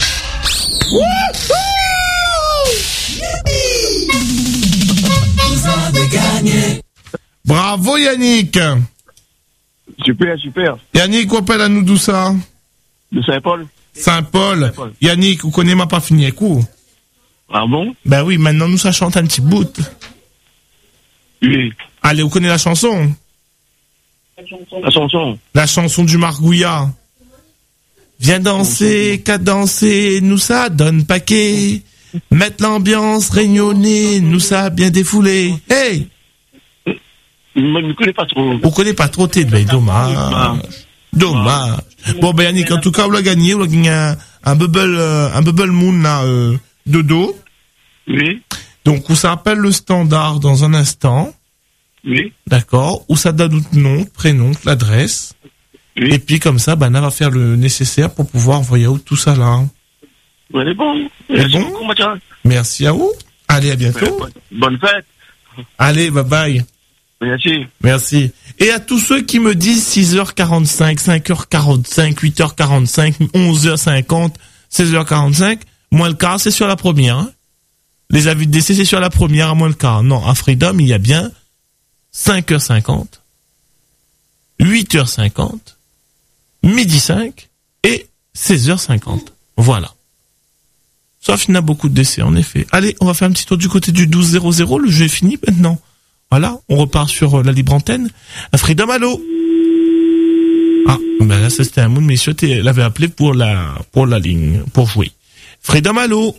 Vous avez gagné. Bravo Yannick. Super, super. Yannick, on appelle à nous d'où ça? De Saint-Paul. Saint-Paul. Saint-Paul. Yannick, vous connaissez ma pas fini à coup? Ah bon? Ben oui, maintenant nous ça chante un petit bout. Oui. Allez, vous connaissez la chanson? La chanson. La chanson du Margouillat. Viens danser, qu'à danser, nous ça donne paquet. Mettre l'ambiance, régnonner, nous ça bien défoulé. Hey! Je ne connais pas trop. Vous connaissez pas trop, t'es ben, dommage. Dommage. Bon, ben Yannick, en tout cas, vous l'avez gagné, vous avez gagné un, un bubble, euh, un bubble moon, là, euh, dodo. Oui. Donc, où ça appelle le standard dans un instant. Oui. D'accord. Où ça donne notre nom, prénom, l'adresse. Oui. Et puis, comme ça, Bana va faire le nécessaire pour pouvoir envoyer out tout ça là. Ouais, c'est bon. C'est bon? beaucoup, Mathias. Merci à vous. Allez, à bientôt. Bonne, bonne fête. Allez, bye bye. Merci. Merci. Et à tous ceux qui me disent six heures quarante-cinq, cinq heures quarante-cinq, huit heures quarante-cinq, onze heures cinquante, seize heures quarante-cinq, moins le quart, c'est sur la première. Hein. Les avis de décès, c'est sur la première, à moins le quart. Non, à Freedom, il y a bien cinq heures cinquante, huit heures cinquante, midi cinq et seize heures cinquante. Voilà. Sauf qu'il y en a beaucoup de décès, en effet. Allez, on va faire un petit tour du côté du douze zéro zéro. Le jeu est fini maintenant. Voilà, on repart sur la libre antenne. Freedom, allô? Ah, ben là, ça c'était un mood, messieurs, l'avait appelé pour la, pour la ligne, pour jouer. Freedom, allô?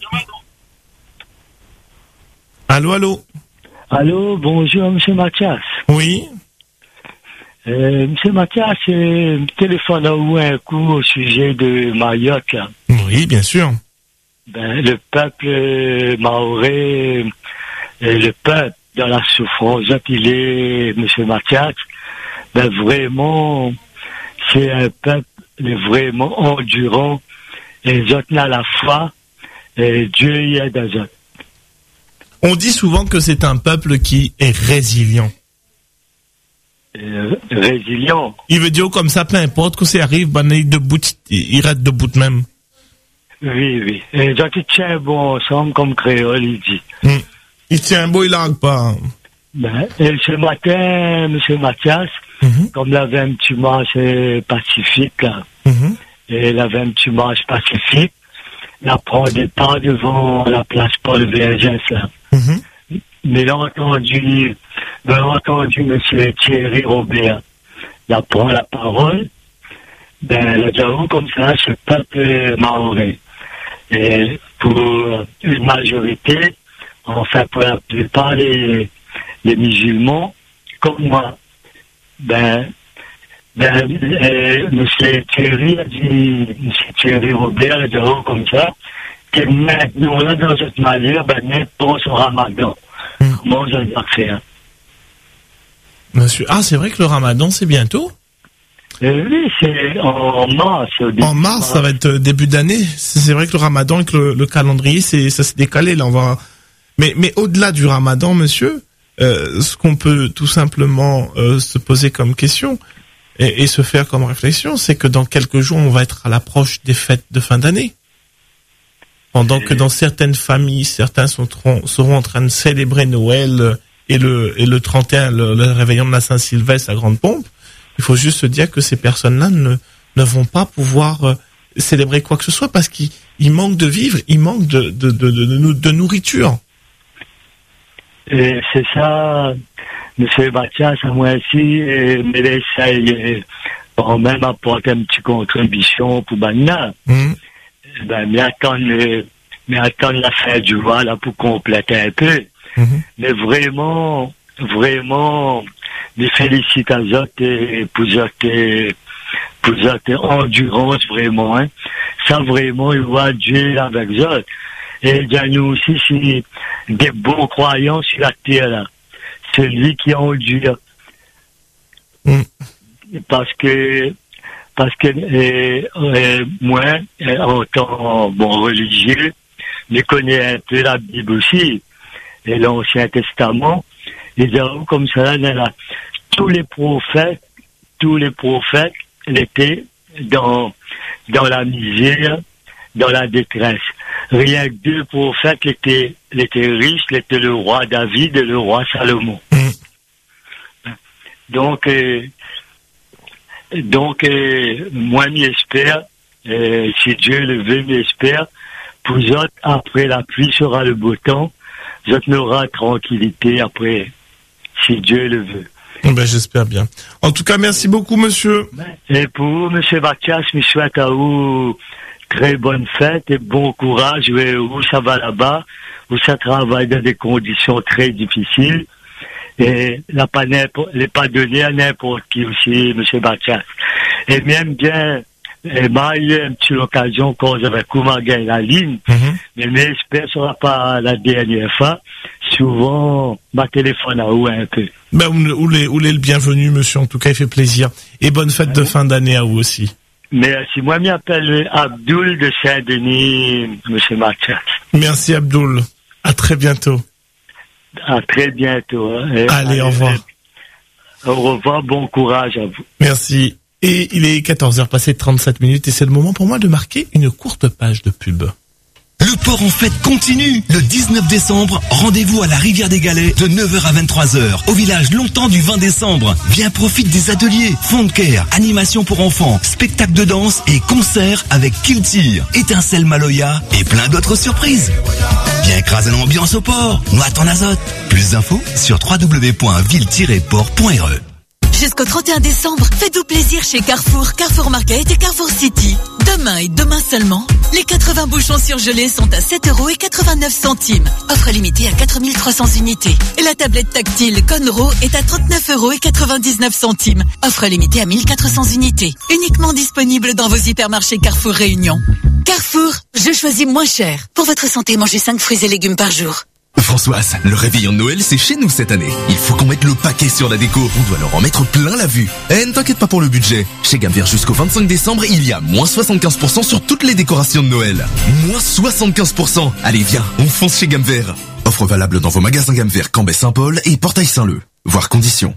Allô, allô? Allô, bonjour, monsieur Mathias. Oui. Euh, monsieur Mathias, euh, téléphone à vous un coup au sujet de Mayotte, là. Oui, bien sûr. Ben, le peuple euh, mahorais, euh, le peuple dans la souffrance, il est, monsieur Mathias, ben vraiment, c'est un peuple vraiment endurant, et les autres à la foi, et Dieu y aide aux autres. On dit souvent que c'est un peuple qui est résilient. Euh, résilient. Il veut dire comme ça, peu importe que ça arrive, ben, il debout, il reste debout de même. Oui, oui. Et les autres, ils tiennent bon ensemble, comme créole, il dit. Mmh. Il tient beau, il largue pas. Ben, et ce matin, monsieur Mathias, mmh. comme il avait un petit match pacifique, là, mmh. et il avait un petit match pacifique, il prend des pas devant la place Paul Vergès, là. Mmh. Mais il a entendu, il a entendu monsieur Thierry Robert, il prend la parole, ben, le dialogue comme ça, ce peuple mahorais. Et pour une majorité, enfin pour la plupart des, des musulmans, comme moi, ben, ben, euh, monsieur Thierry a dit, monsieur Thierry Robert a dit comme ça, que maintenant, là, dans cette manière, ben, n'importe au ramadan. Mmh. Comment vous allez faire? Monsieur, ah, c'est vrai que le ramadan, c'est bientôt? Euh, oui, c'est en mars. En mars, ça va être début d'année. C'est vrai que le Ramadan avec le, le calendrier, c'est ça s'est décalé là. On va. Mais mais au-delà du Ramadan, monsieur, euh, ce qu'on peut tout simplement euh, se poser comme question et, et se faire comme réflexion, c'est que dans quelques jours, on va être à l'approche des fêtes de fin d'année. Pendant que dans certaines familles, certains sont, seront en train de célébrer Noël et le, et le trente et un, le, le réveillon de la Saint-Sylvestre à grande pompe, il faut juste se dire que ces personnes-là ne, ne vont pas pouvoir euh, célébrer quoi que ce soit parce qu'ils ils manquent de vivre, ils manquent de, de, de, de, de, de nourriture. Et c'est ça, M. Mathias, à moi aussi, mais essaye quand même apporter une petite contribution pour Banna. Mmh. Ben, mais attendre, mais attendre la fin du mois, là, pour compléter un peu. Mm-hmm. Mais vraiment, vraiment, les félicitations pour votre, pour votre endurance, vraiment, hein. Ça, vraiment, il va Dieu avec eux. Et il y a nous aussi, c'est des bons croyants sur la terre, là. Celui qui endure. Mm. Parce que, Parce que euh, euh, moi, euh, en tant bon religieux, je connais un peu la Bible aussi, et l'Ancien Testament. Et donc, comme ça, là, tous les prophètes, tous les prophètes étaient dans dans la misère, dans la détresse. Rien que deux prophètes étaient, étaient riches, c'était le roi David et le roi Salomon. Mmh. Donc, euh, Donc, euh, moi, j'espère, euh, si Dieu le veut, j'espère, pour vous autres, après la pluie sera le beau temps, vous autres n'aurez tranquillité après, si Dieu le veut. Ben, j'espère bien. En tout cas, merci beaucoup, monsieur. Et pour vous, monsieur Mathias, je souhaite à vous très bonne fête et bon courage, où ça va là-bas, où ça travaille dans des conditions très difficiles. Et la pas n'est pas donné à n'importe qui aussi, monsieur Mathias. Et même bien, et moi, il y a une petite occasion quand j'avais comment gagner la ligne, mm-hmm. mais j'espère que ce sera pas la dernière fois. Souvent, ma téléphone a où un peu. Ben, où est, où est le bienvenu, monsieur, en tout cas, il fait plaisir. Et bonne fête ouais. de fin d'année à vous aussi. Merci. Moi, je m'appelle Abdoul de Saint-Denis, monsieur Mathias. Merci, Abdoul. À très bientôt. À très bientôt. Hein. Allez, au revoir. Au revoir, bon courage à vous. Merci. Et il est quatorze heures passées de trente-sept minutes et c'est le moment pour moi de marquer une courte page de pub. Le port en fête continue. Le dix-neuf décembre, rendez-vous à la Rivière des Galets de neuf heures à vingt-trois heures au village Longtemps du vingt décembre. Viens profite des ateliers, fond de care, animation pour enfants, spectacle de danse et concerts avec Kiltir, Étincelle Maloya et plein d'autres surprises. Viens écraser l'ambiance au port, noie ton azote. Plus d'infos sur w w w point ville tiret port point r e. Jusqu'au trente et un décembre, faites-vous plaisir chez Carrefour, Carrefour Market et Carrefour City. Demain et demain seulement, les quatre-vingts bouchons surgelés sont à sept euros quatre-vingt-neuf centimes. Offre limitée à quatre mille trois cents unités. Et la tablette tactile Conro est à trente-neuf euros quatre-vingt-dix-neuf centimes. Offre limitée à mille quatre cents unités. Uniquement disponible dans vos hypermarchés Carrefour Réunion. Carrefour, je choisis moins cher. Pour votre santé, mangez cinq fruits et légumes par jour. Françoise, le réveillon de Noël, c'est chez nous cette année. Il faut qu'on mette le paquet sur la déco. On doit leur en mettre plein la vue. Eh, ne t'inquiète pas pour le budget. Chez Gamver, jusqu'au vingt-cinq décembre, il y a moins soixante-quinze pour cent sur toutes les décorations de Noël. Moins soixante-quinze pour cent. Allez, viens, on fonce chez Gamver. Offre valable dans vos magasins Gamver, Cambrai-Saint-Paul et Portail-Saint-Leu. Voir conditions.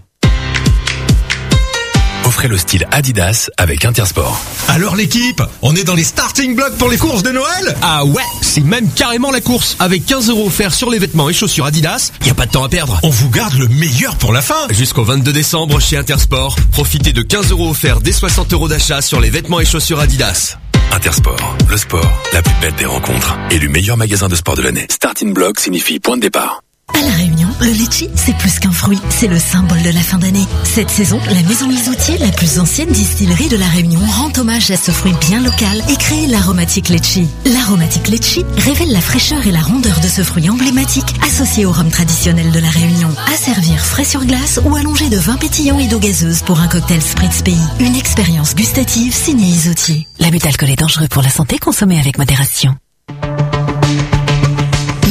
Offrez le style Adidas avec Intersport. Alors l'équipe, on est dans les starting blocks pour les courses de Noël? Ah ouais, c'est même carrément la course. Avec quinze euros offerts sur les vêtements et chaussures Adidas, y a pas de temps à perdre. On vous garde le meilleur pour la fin. Jusqu'au vingt-deux décembre chez Intersport, profitez de quinze euros offerts dès soixante euros d'achat sur les vêtements et chaussures Adidas. Intersport, le sport, la plus belle des rencontres. Élu meilleur magasin de sport de l'année. Starting block signifie point de départ. À La Réunion, le litchi, c'est plus qu'un fruit, c'est le symbole de la fin d'année. Cette saison, la maison Isoutier, la plus ancienne distillerie de La Réunion, rend hommage à ce fruit bien local et crée l'aromatique litchi. L'aromatique litchi révèle la fraîcheur et la rondeur de ce fruit emblématique associé au rhum traditionnel de La Réunion. À servir frais sur glace ou allongé de vin pétillant et d'eau gazeuse pour un cocktail Spritz Pays. Une expérience gustative signée Isoutier. L'abus d'alcool est dangereux pour la santé, consommé avec modération.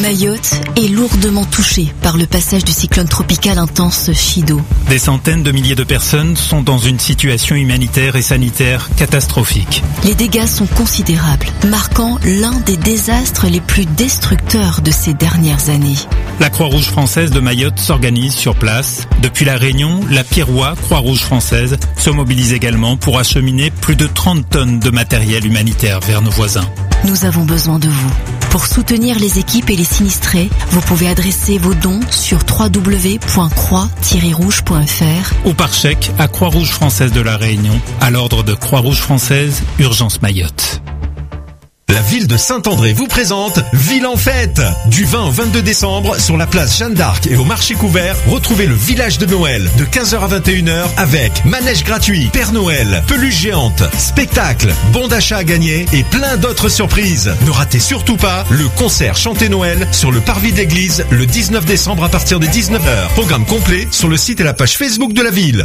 Mayotte est lourdement touchée par le passage du cyclone tropical intense Chido. Des centaines de milliers de personnes sont dans une situation humanitaire et sanitaire catastrophique. Les dégâts sont considérables, marquant l'un des désastres les plus destructeurs de ces dernières années. La Croix-Rouge française de Mayotte s'organise sur place. Depuis la Réunion, la Pirois Croix-Rouge française se mobilise également pour acheminer plus de trente tonnes de matériel humanitaire vers nos voisins. Nous avons besoin de vous. Pour soutenir les équipes et les sinistrés, vous pouvez adresser vos dons sur w w w point croix tiret rouge point f r ou par chèque à Croix-Rouge française de la Réunion, à l'ordre de Croix-Rouge française, Urgence Mayotte. La ville de Saint-André vous présente Ville en fête. Du vingt au vingt-deux décembre, sur la place Jeanne d'Arc et au marché couvert, retrouvez le village de Noël de quinze heures à vingt et une heures avec manège gratuit, Père Noël, peluche géante, spectacle, bon d'achat à gagner et plein d'autres surprises. Ne ratez surtout pas le concert Chanter Noël sur le parvis de l'église le dix-neuf décembre à partir de dix-neuf heures. Programme complet sur le site et la page Facebook de la ville.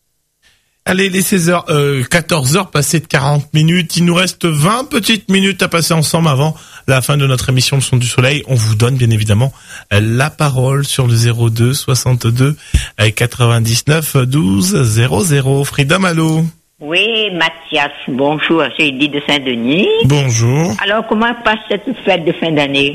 Allez, les seize heures, euh, quatorze heures passées de quarante minutes. Il nous reste vingt petites minutes à passer ensemble avant la fin de notre émission Le Son du Soleil. On vous donne bien évidemment la parole sur le zéro deux soixante-deux quatre-vingt-dix-neuf douze zéro zéro. Frida Malo. Oui, Mathias, bonjour, c'est Edith de Saint-Denis. Bonjour. Alors, comment passe cette fête de fin d'année?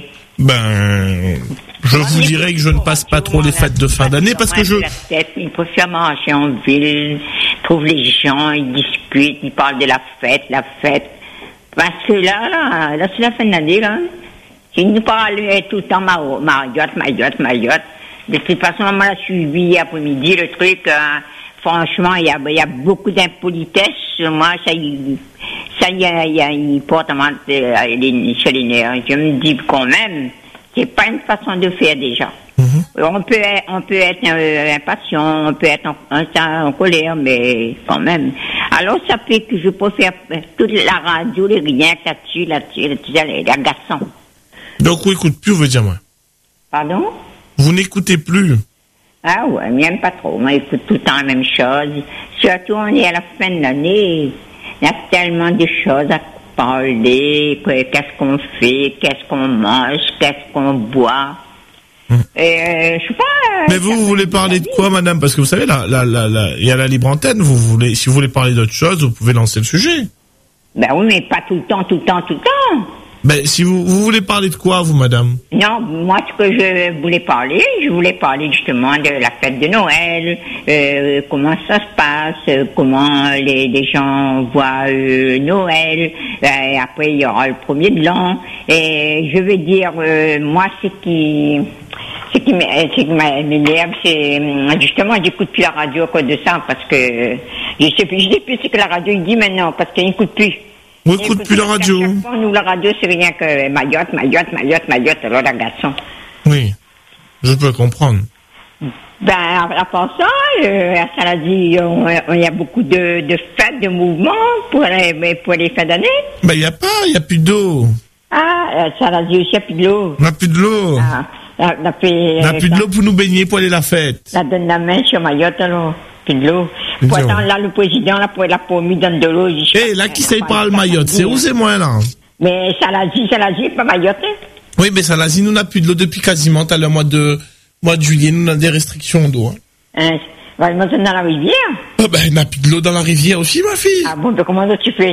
Ben, je vous dirais que je ne passe pas trop les fêtes de fin d'année parce que je... La tête, il préfère manger en ville, trouve les gens, ils discutent, ils parlent de la fête, la fête. Parce que là, là, là c'est la fin d'année, là. Ils nous parlent tout le temps Mayotte, Mayotte, Mayotte. De toute façon, moi, j'ai suivi après-midi le truc. Hein, franchement, il y a, il y a beaucoup d'impolitesse. Moi, ça y, ça y, y, y, y porte à les, sur les nerfs. Je me dis quand même, c'est pas une façon de faire déjà. Mm-hmm. On peut, on peut être euh, impatient, on peut être en, en, en colère, mais quand même. Alors, ça fait que je préfère toute la radio, les rien là-dessus, là-dessus, là-dessus, les agaçants. Donc, vous n'écoutez plus, vous veut dire, moi. Pardon? Vous n'écoutez plus. Ah ouais, mais j'aime pas trop. Moi, j'écoute tout le temps la même chose. Surtout, on est à la fin de l'année. Il y a tellement de choses à parler. Qu'est-ce qu'on fait, qu'est-ce qu'on mange, qu'est-ce qu'on boit. Hum. Et euh, je sais pas. Mais vous, vous voulez parler de quoi, madame? Parce que vous savez, là, là, là, là, il y a la libre antenne. Vous voulez, si vous voulez parler d'autre chose, vous pouvez lancer le sujet. Ben oui, mais pas tout le temps, tout le temps, tout le temps. Ben, si vous, vous voulez parler de quoi, vous, madame? Non, moi, ce que je voulais parler, je voulais parler justement de la fête de Noël, euh, comment ça se passe, euh, comment les, les gens voient euh, Noël, euh, après il y aura le premier de l'an, et je veux dire, euh, moi, ce qui... Ce qui m'énerve, c'est justement, j'écoute plus la radio à cause de ça, parce que je sais plus, je sais plus ce que la radio il dit maintenant, parce qu'il n'écoute plus. On n'écoute plus la radio. Fois, nous, la radio, c'est rien que Mayotte, Mayotte, Mayotte, Mayotte, alors la garçon. Oui, je peux comprendre. Ben, à part ça, euh, à Saladie, il y a beaucoup de, de fêtes, de mouvements pour les, pour les fêtes d'année. Ben, il n'y a pas, il n'y a plus d'eau. Ah, à Saladie aussi, il n'y a plus de l'eau. On n'a plus de l'eau. Ah, la, la, on n'a plus de l'eau pour nous baigner, pour aller à la fête. La donne la main sur Mayotte, alors. Plus de l'eau. Pourtant, là, le président, là, pour la promis donne de l'eau. Eh, hey, là, qui sait parle Mayotte? C'est où, c'est moi, là? Mais Saladie, Saladie, pas Mayotte, hein? Oui, mais Saladie, nous n'a plus de l'eau depuis quasiment, à le mois de, mois de juillet, nous avons des restrictions d'eau, hein. Hein? Va le mettre dans la rivière? Ah, ben, il n'a plus de l'eau dans la rivière aussi, ma fille. Ah bon, ben, comment tu fais?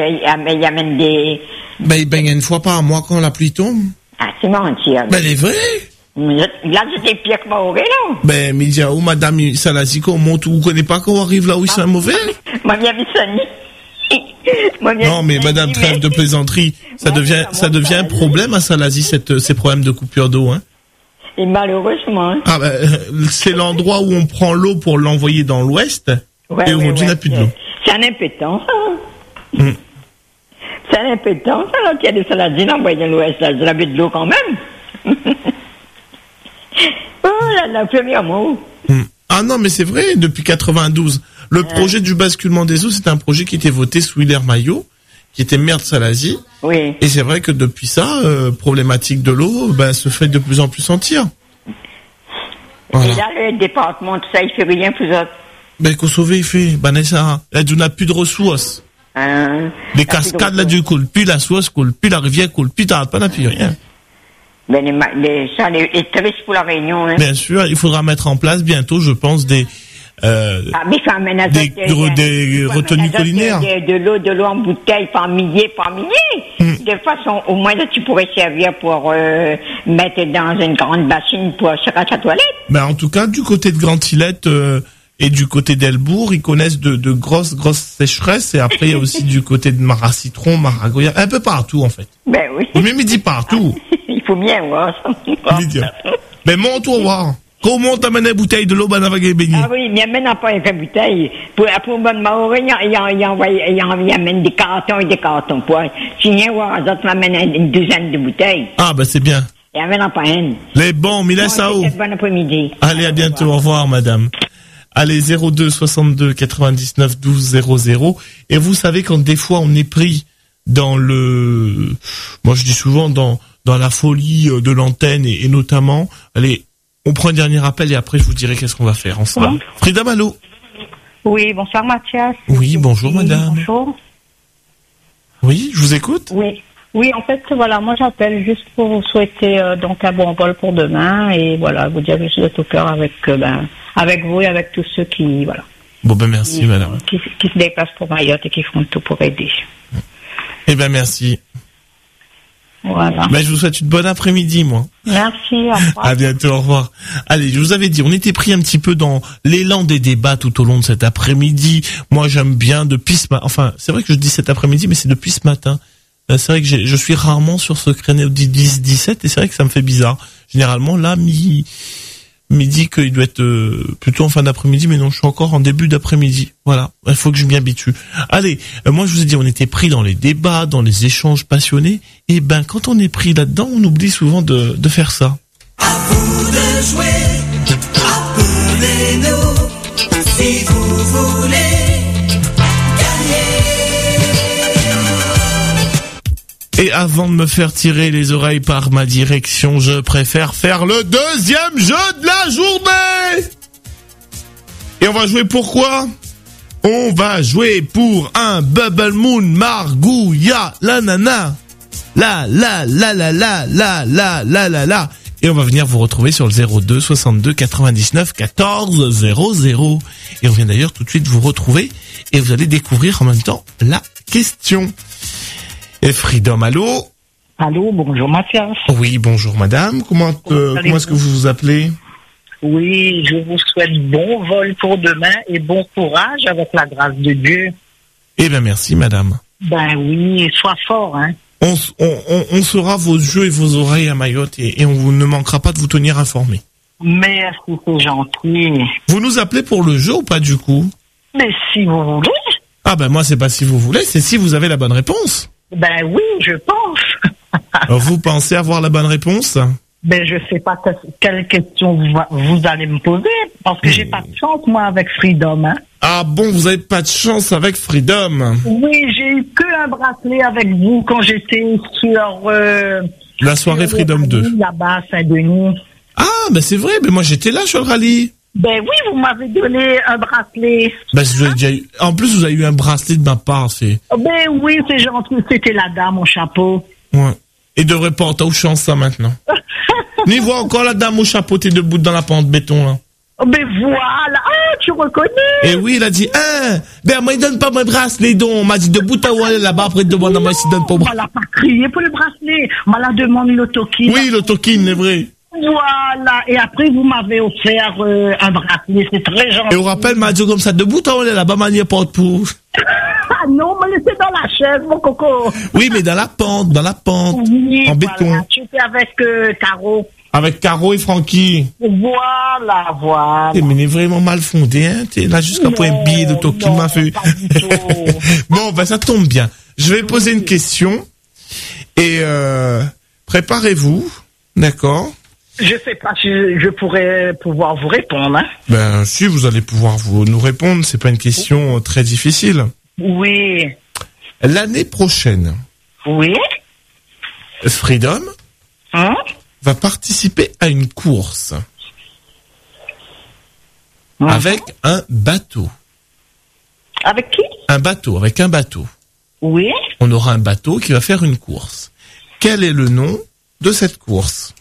Il y amène des... Ben, il baigne une fois par mois quand la pluie tombe. Ah, c'est mentir. Ben, elle est vraie. Là, c'était pire que mauvais, là. Ben, Midia, ou madame Saladzi, qu'on monte, vous connaissez pas qu'on arrive là où ils sont mauvais? Moi, bien vu ça. Non, mais madame, trêve de plaisanterie. Ça devient, ça devient un problème à Saladzi, cette, ces problèmes de coupure d'eau, hein. Et malheureusement, hein. Ah, ben, c'est l'endroit où on prend l'eau pour l'envoyer dans l'ouest. Ouais, et aujourd'hui, ouais, il n'y a plus de l'eau. C'est un impétent, ça. Mm. C'est un impétent, ça, là, qu'il y a des Saladzi envoyés dans l'ouest, là. Il y avait de l'eau quand même. Oh là là, premier mot. Mmh. Ah non, mais c'est vrai, depuis quatre-vingt-douze. Le ouais. projet du basculement des eaux, c'était un projet qui était voté sous Hilaire Maillot, qui était maire de Salazie. Oui. Et c'est vrai que depuis ça, euh, problématique de l'eau, ben, se fait de plus en plus sentir. Voilà. Et là, le département, tout ça, il fait rien plus autre. Ben, qu'au sauvé, il fait, Vanessa, là, on n'a plus de ressources. Hein, les cascades, là, du coule, puis la source coule, puis la rivière coule, puis t'arrêtes pas, n'a plus rien. Ben, les, ma- les, ça, les, les touristes pour la Réunion, hein. Bien sûr, il faudra mettre en place bientôt, je pense, des euh, Ah, mais ça amène à des, des, gros- des retenues collinaires. De, de l'eau, de l'eau en bouteille par milliers, par milliers. Mm. De façon, au moins, là, tu pourrais servir pour euh, mettre dans une grande bassine pour se rincer la toilette. Ben, en tout cas, du côté de Grand-Îlette euh, et du côté d'Elbourg, ils connaissent de, de grosses, grosses sécheresses. Et après, il y a aussi du côté de Maracitron, Maragoya, un peu partout, en fait. Ben oui. Mais il dit partout. Il faut bien voir ça. Il dit, mais monte au voir. Comment t'amènes une bouteille de l'eau, ben, avec les beignets? Ah oui, mais maintenant pas avec la bouteille. Pour, pour bonne Maori, il, il, il, envoie- il, en- il amène des cartons et des cartons. Pour, si viens voir, les autres m'amènent une douzaine de bouteilles. Ah, ben, c'est bien. Et amène pas une. Les bons, Mila Sao. Bon après-midi. Allez, à bientôt. Au revoir, madame. Allez, zéro deux soixante-deux quatre-vingt-dix-neuf douze zéro zéro. Et vous savez, quand des fois on est pris dans le, moi je dis souvent dans, dans la folie de l'antenne et, et notamment, allez, on prend un dernier appel et après je vous dirai qu'est-ce qu'on va faire ensemble. Oui. Frida Malo. Oui, bonsoir Mathias. Oui, bonjour madame. Bonjour. Oui, je vous écoute. Oui. Oui, en fait, voilà, moi j'appelle juste pour vous souhaiter euh, donc un bon vol pour demain et voilà, vous dire que je suis de tout cœur avec euh, ben avec vous et avec tous ceux qui voilà Bon ben merci qui, madame. qui, qui se déplacent pour Mayotte et qui font tout pour aider. Eh ben merci. Voilà. Ben je vous souhaite une bonne après-midi moi. Merci, au revoir. À bientôt, au revoir. Allez, je vous avais dit, on était pris un petit peu dans l'élan des débats tout au long de cet après-midi. Moi, j'aime bien depuis ce matin. Enfin, c'est vrai que je dis cet après-midi, mais c'est depuis ce matin. Euh, C'est vrai que j'ai- je suis rarement sur ce créneau du dix dix-sept et c'est vrai que ça me fait bizarre. Généralement, là, mi midi qu'il doit être euh, plutôt en fin d'après-midi, mais non, je suis encore en début d'après-midi. Voilà, il faut que je m'y habitue. Allez, euh, moi je vous ai dit, on était pris dans les débats, dans les échanges passionnés. Et ben, quand on est pris là-dedans, on oublie souvent de, de faire ça. Vous de jouer, appelez-nous si vous voulez Et avant de me faire tirer les oreilles par ma direction, je préfère faire le deuxième jeu de la journée. Et on va jouer pour quoi? On va jouer pour un Bubble Moon Margouilla, la nana. La la la la la la la la la la. Et on va venir vous retrouver sur le zéro deux soixante-deux quatre-vingt-dix-neuf quatorze zéro zéro. Et on vient d'ailleurs tout de suite vous retrouver et vous allez découvrir en même temps la question. Et Freedom, allô? Allô, bonjour Mathias. Oui, bonjour madame. Comment, euh, comment est-ce que vous vous appelez? Oui, je vous souhaite bon vol pour demain et bon courage avec la grâce de Dieu. Eh bien, merci madame. Ben oui, sois fort, hein. On, s- on, on, on saura vos yeux et vos oreilles à Mayotte et, et on vous- ne manquera pas de vous tenir informé. Merci, c'est gentil. Vous nous appelez pour le jeu ou pas du coup? Mais si vous voulez. Ah ben moi c'est pas si vous voulez, c'est si vous avez la bonne réponse. Ben oui, je pense. Alors, vous pensez avoir la bonne réponse? Ben je sais pas que- quelle question vous, va- vous allez me poser, parce que j'ai pas de chance, moi, avec Freedom, hein. Ah bon, vous avez pas de chance avec Freedom. Oui, j'ai eu que un bracelet avec vous quand j'étais sur... Euh, La soirée sur Freedom le deux. rallye Là-bas, à Saint-Denis. Ah ben c'est vrai, mais moi j'étais là sur le rallye. Ben oui, vous m'avez donné un bracelet. Ben, vous avez déjà eu- En plus vous avez eu un bracelet de ma part, c'est... Ben oui, c'est gentil, c'était la dame au chapeau. Ouais. Et devrait pas au chance ça maintenant. N'y vois encore la dame au chapeau, t'es debout dans la pente béton là. Ben voilà, ah, tu reconnais. Et oui, il a dit, hein, ben moi il donne pas mon bracelet donc. On m'a dit debout à où aller là-bas, après il demande à moi s'il donne pas. On l'a pas crié pour le bracelet, on la demande l'autokin. Oui, l'autokine, c'est vrai. Voilà, et après vous m'avez offert euh, un bracelet, c'est très gentil. Et on rappelle, m'a dit comme ça, debout à où aller là-bas, manière porte pour. Ah non, me laissez dans la chaise, mon coco. Oui, mais dans la pente, dans la pente. Oui, en voilà, béton. tu étais avec euh, Caro. Avec Caro et Francky. Voilà, voilà. Eh, mais il est vraiment mal fondé, hein. T'es là jusqu'à pour un billet d'autokine m'a fait. Bon, ben ça tombe bien. Je vais poser une question. Et euh, préparez-vous, d'accord? Je sais pas si je, je pourrais pouvoir vous répondre, hein. Ben si, vous allez pouvoir vous nous répondre. C'est pas une question très difficile. Oui. L'année prochaine, Oui. Freedom Hein? va participer à une course Mhm. avec un bateau. Avec qui? Un bateau, avec un bateau. Oui. On aura un bateau qui va faire une course. Quel est le nom de cette course?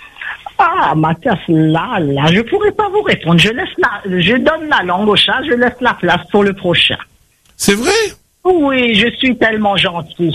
Ah, Mathias, là, là, je pourrais pas vous répondre. Je laisse la, je donne la langue au chat, je laisse la place pour le prochain. C'est vrai? Oui, je suis tellement gentil.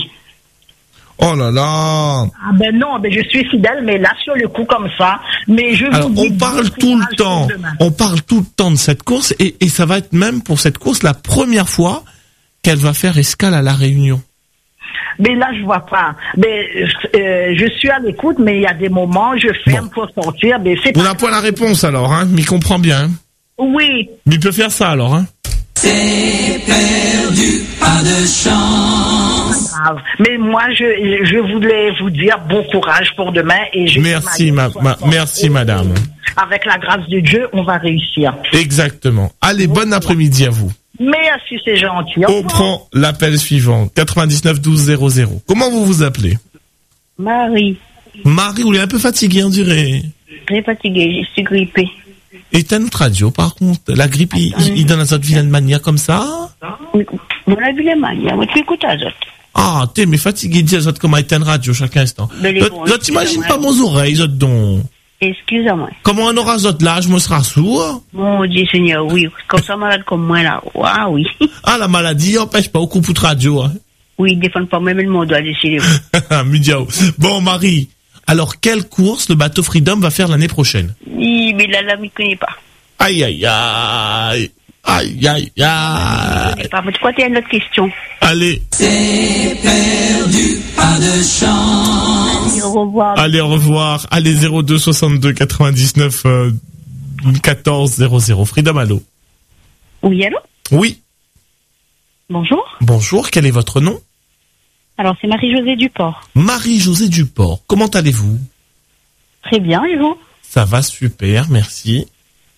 Oh là là! Ah ben non, ben je suis fidèle, mais là sur le coup comme ça, mais je Alors, vous dis on parle bon tout le courage temps, pour demain. on parle tout le temps de cette course et, et ça va être même pour cette course la première fois qu'elle va faire escale à La Réunion. Mais là je vois pas. Mais euh, je suis à l'écoute, mais il y a des moments je ferme pour sortir. Mais c'est On pas... n'a pas la réponse alors, hein? Mais il comprend bien. Hein? Oui. Mais il peut faire ça alors, hein? C'est perdu, pas de chance. Grave. Mais moi je je voulais vous dire bon courage pour demain et je Merci, ma, ma- merci madame. avec la grâce de Dieu, on va réussir. Exactement. Allez, bon après-midi à vous. Merci, c'est gentil. Au On revoir. prend l'appel suivant, quatre-vingt-dix-neuf douze zéro zéro. Comment vous vous appelez? Marie, Marie, vous êtes un peu fatiguée, on dirait. très fatiguée, je suis grippée. Éteins notre radio, par contre. La grippe, il, il, il donne à cette vilaine manière comme ça? Vous l'avez vu les manières, tu écoutes à autres. Ah, t'es, mais fatigué, dis à autres comment éteindre radio chaque instant. Mais les bons, L'autre, t'imagines excusez-moi. pas mes oreilles, autres donc. Excusez-moi. Comment on aura autres là, je me serai sourd? Mon Dieu Seigneur, oui. Comme ça, malade comme moi, là. Ah oui. Ah, la maladie empêche pas au coup de radio, hein. Oui, défendre pas même le monde doit décider. Midiao. Bon, Marie. Alors, quelle course le bateau Freedom va faire l'année prochaine? Oui, mais là, là, je ne connais pas. Aïe, aïe, aïe. Aïe, aïe, Je aïe. connais pas. Mais quoi, tu as une autre question? Allez. C'est perdu, pas de chance. Allez, au revoir. Allez, au revoir. Allez, zéro deux soixante-deux quatre-vingt-dix-neuf euh, quatorze zéro zéro. Freedom, allô? Oui, allô? Oui. Bonjour. Bonjour, quel est votre nom? Alors, c'est Marie-Josée Duport. Marie-Josée Duport. Comment allez-vous? Très bien, et vous? Ça va super, merci.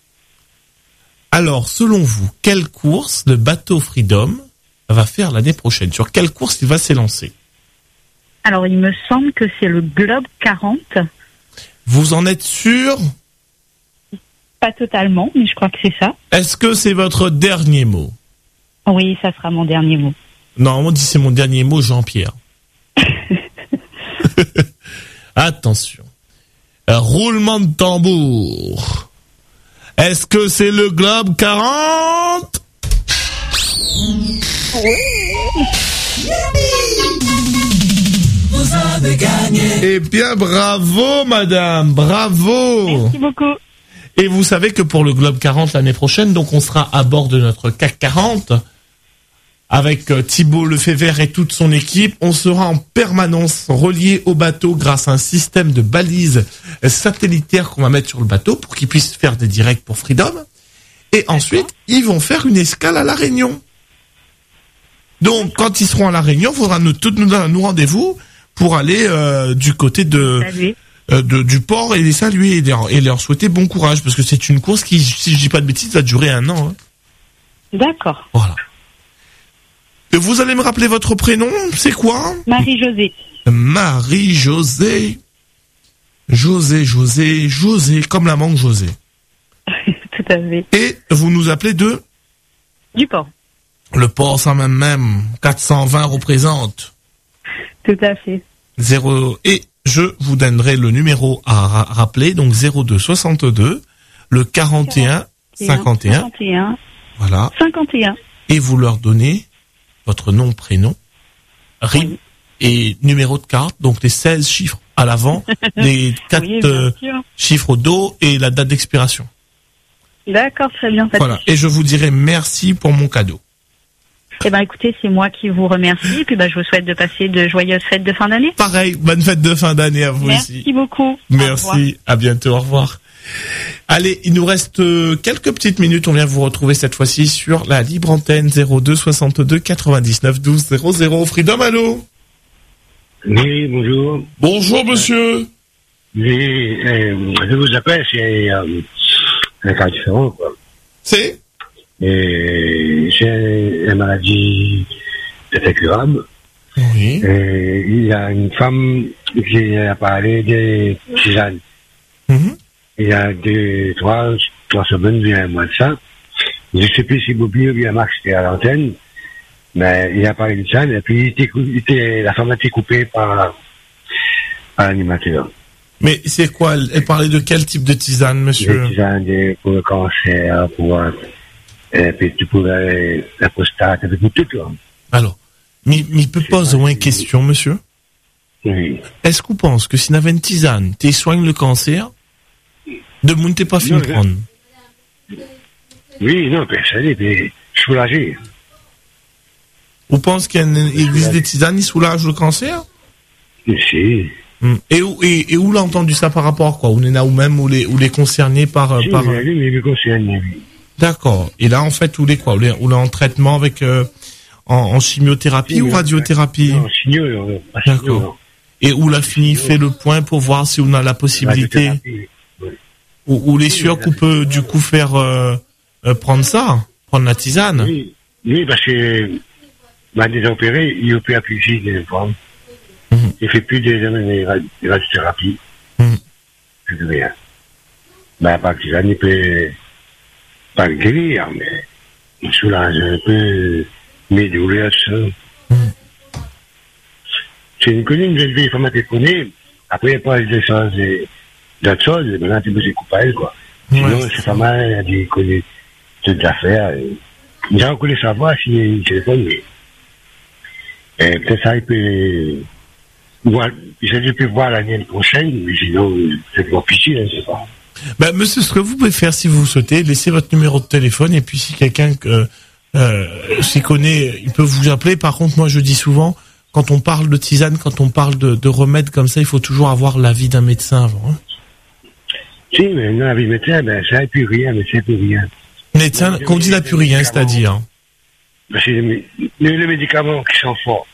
Alors, selon vous, quelle course le bateau Freedom va faire l'année prochaine? Sur quelle course il va s'élancer? Alors, il me semble que c'est le Globe quarante. Vous en êtes sûr? Pas totalement, mais je crois que c'est ça. Est-ce que c'est votre dernier mot? Oui, ça sera mon dernier mot. Non, on dit c'est mon dernier mot, Jean-Pierre. Attention. Un roulement de tambour. Est-ce que c'est le Globe quarante? Vous avez gagné. Eh bien, bravo, madame, bravo. Merci beaucoup. Et vous savez que pour le Globe quarante l'année prochaine, donc on sera à bord de notre C A C quarante avec euh, Thibault Lefebvre et toute son équipe. On sera en permanence relié au bateau grâce à un système de balises satellitaires qu'on va mettre sur le bateau pour qu'ils puissent faire des directs pour Freedom. Et ensuite, ils vont faire une escale à La Réunion. Donc, quand ils seront à La Réunion, il faudra nous, tout, nous, nous rendez-vous pour aller euh, du côté de, euh, de du port et les saluer et leur, et leur souhaiter bon courage parce que c'est une course qui, si je dis pas de bêtises, va durer un an. Hein. D'accord. Voilà. Et vous allez me rappeler votre prénom, c'est quoi? Marie-Josée. Marie-Josée. José, José, José, comme la mangue José. Tout à fait. Et vous nous appelez de? Du port. Le port, ça même même. quatre cent vingt représente. Tout à fait. Zéro. Et je vous donnerai le numéro à ra- rappeler, donc zéro deux soixante-deux, le quarante et un cinquante et un. cinquante et un. Voilà. cinquante et un. Et vous leur donnez votre nom, prénom, R I M et numéro de carte, donc les seize chiffres à l'avant, les quatre Oui, bien euh, sûr. chiffres au dos et la date d'expiration. D'accord, très bien. pas de Voilà. souci. Et je vous dirai merci pour mon cadeau. Eh ben, écoutez, c'est moi qui vous remercie. Et puis, ben, je vous souhaite de passer de joyeuses fêtes de fin d'année. Pareil, bonne fête de fin d'année à vous Merci aussi. beaucoup. Merci, à bientôt, au revoir. Allez, il nous reste euh, quelques petites minutes. On vient vous retrouver cette fois-ci sur la libre antenne zéro deux soixante-deux quatre-vingt-dix-neuf douze zéro zéro. Freedom, allô? Oui, bonjour. Bonjour, monsieur. Oui, euh, je vous appelle, c'est euh, un cas différent, quoi. C'est? Et j'ai une maladie très curable. Oui. Et il y a une femme qui a parlé des tisanes. Mhm. Il y a deux, trois, trois semaines, il y a un mois de ça. Je ne sais plus si Bobby ou bien Max était à l'antenne, mais il a parlé de ça, et puis il était, il était, la femme a été coupée par, à l'animateur. Mais c'est quoi? Elle, elle parlait de quel type de tisane, monsieur? Des tisanes de- pour le cancer, pour euh, et puis tu pourrais la prostate, et puis pour tout, là. Alors, mais mais peut poser une question, monsieur? Oui. Est-ce qu'on pense que si on avait une tisane, tu soignes le cancer, de monde t'es pas fin Non, de prendre? Oui, non, personne est soulagé. Vous pensez qu'il y a une- il existe des tisanes qui soulagent le cancer? Si. Hmm. Et où, et, et où l'a entendu ça par rapport à quoi? Ou Nena ou même ou les, ou les concernés par, euh, Si, par, mais lui, mais il concerne, oui. D'accord. Et là, en fait, où les quoi? Où les, où les en traitement avec, euh, en, en chimiothérapie Si, ou mais- radiothérapie? Non, signaux, non, pas signaux, non. D'accord. Et où la fini fait le point pour voir si on a la possibilité, Radiothérapie, oui. ou, ou les sûr qu'on peut, du coup, faire, euh, euh, prendre ça, prendre la tisane. Oui, oui, parce que, bah, des opérés, il opère plus vite, les femmes. Il fait plus des des rad- des radiothérapies. Plus de rien. Bah, par exemple, il peut pas le guérir, mais il soulage un peu mes douleurs, tout ça. C'est une connue, une jeune vieille femme à téléphoner. Après, il parle des choses, et d'autres choses, et maintenant, tu peux se couper à elle, quoi. Sinon, c'est pas mal, elle a dit, il connaît toutes les affaires. et- J'ai encore les savoir si il téléphone, mais. Et peut-être ça, il peut. Voir, je peux voir l'année prochaine, mais sinon, c'est pas pitié, je sais pas. Ben, monsieur, ce que vous pouvez faire si vous souhaitez, laissez votre numéro de téléphone et puis si quelqu'un euh, euh, s'y connaît, il peut vous appeler. Par contre, moi, je dis souvent, quand on parle de tisane, quand on parle de, de remèdes comme ça, il faut toujours avoir l'avis d'un médecin avant. Hein. Si, mais non, avec le médecin, ben, ça n'a plus rien, mais c'est plus rien. Médecin, qu'on dit n'a plus rien, c'est-à-dire. Ben, c'est les, mé- les, les médicaments qui sont forts.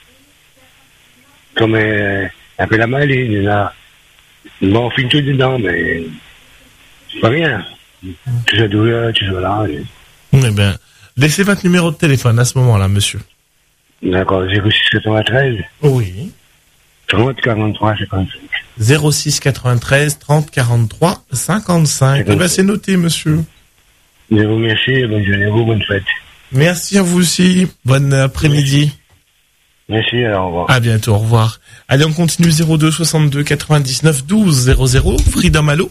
Comme, euh, un peu la maladie, il y en a. Ils m'en filent tout dedans, mais. C'est pas rien. Tu as douleur, tu es là. et- Eh ben, laissez votre numéro de téléphone à ce moment-là, monsieur. D'accord, zéro six quatre-vingt-treize. Oui. trente, quarante-trois, cinquante-cinq. zéro six quatre-vingt-treize trente quarante-trois cinquante-cinq. Eh ben, c'est noté, monsieur. Je vous remercie, bonne journée à vous, bonne fête. Merci à vous aussi. Bon après-midi. Merci, alors au revoir. À bientôt, au revoir. Allez, on continue zéro deux soixante-deux quatre-vingt-dix-neuf douze zéro zéro. Freedom, allô?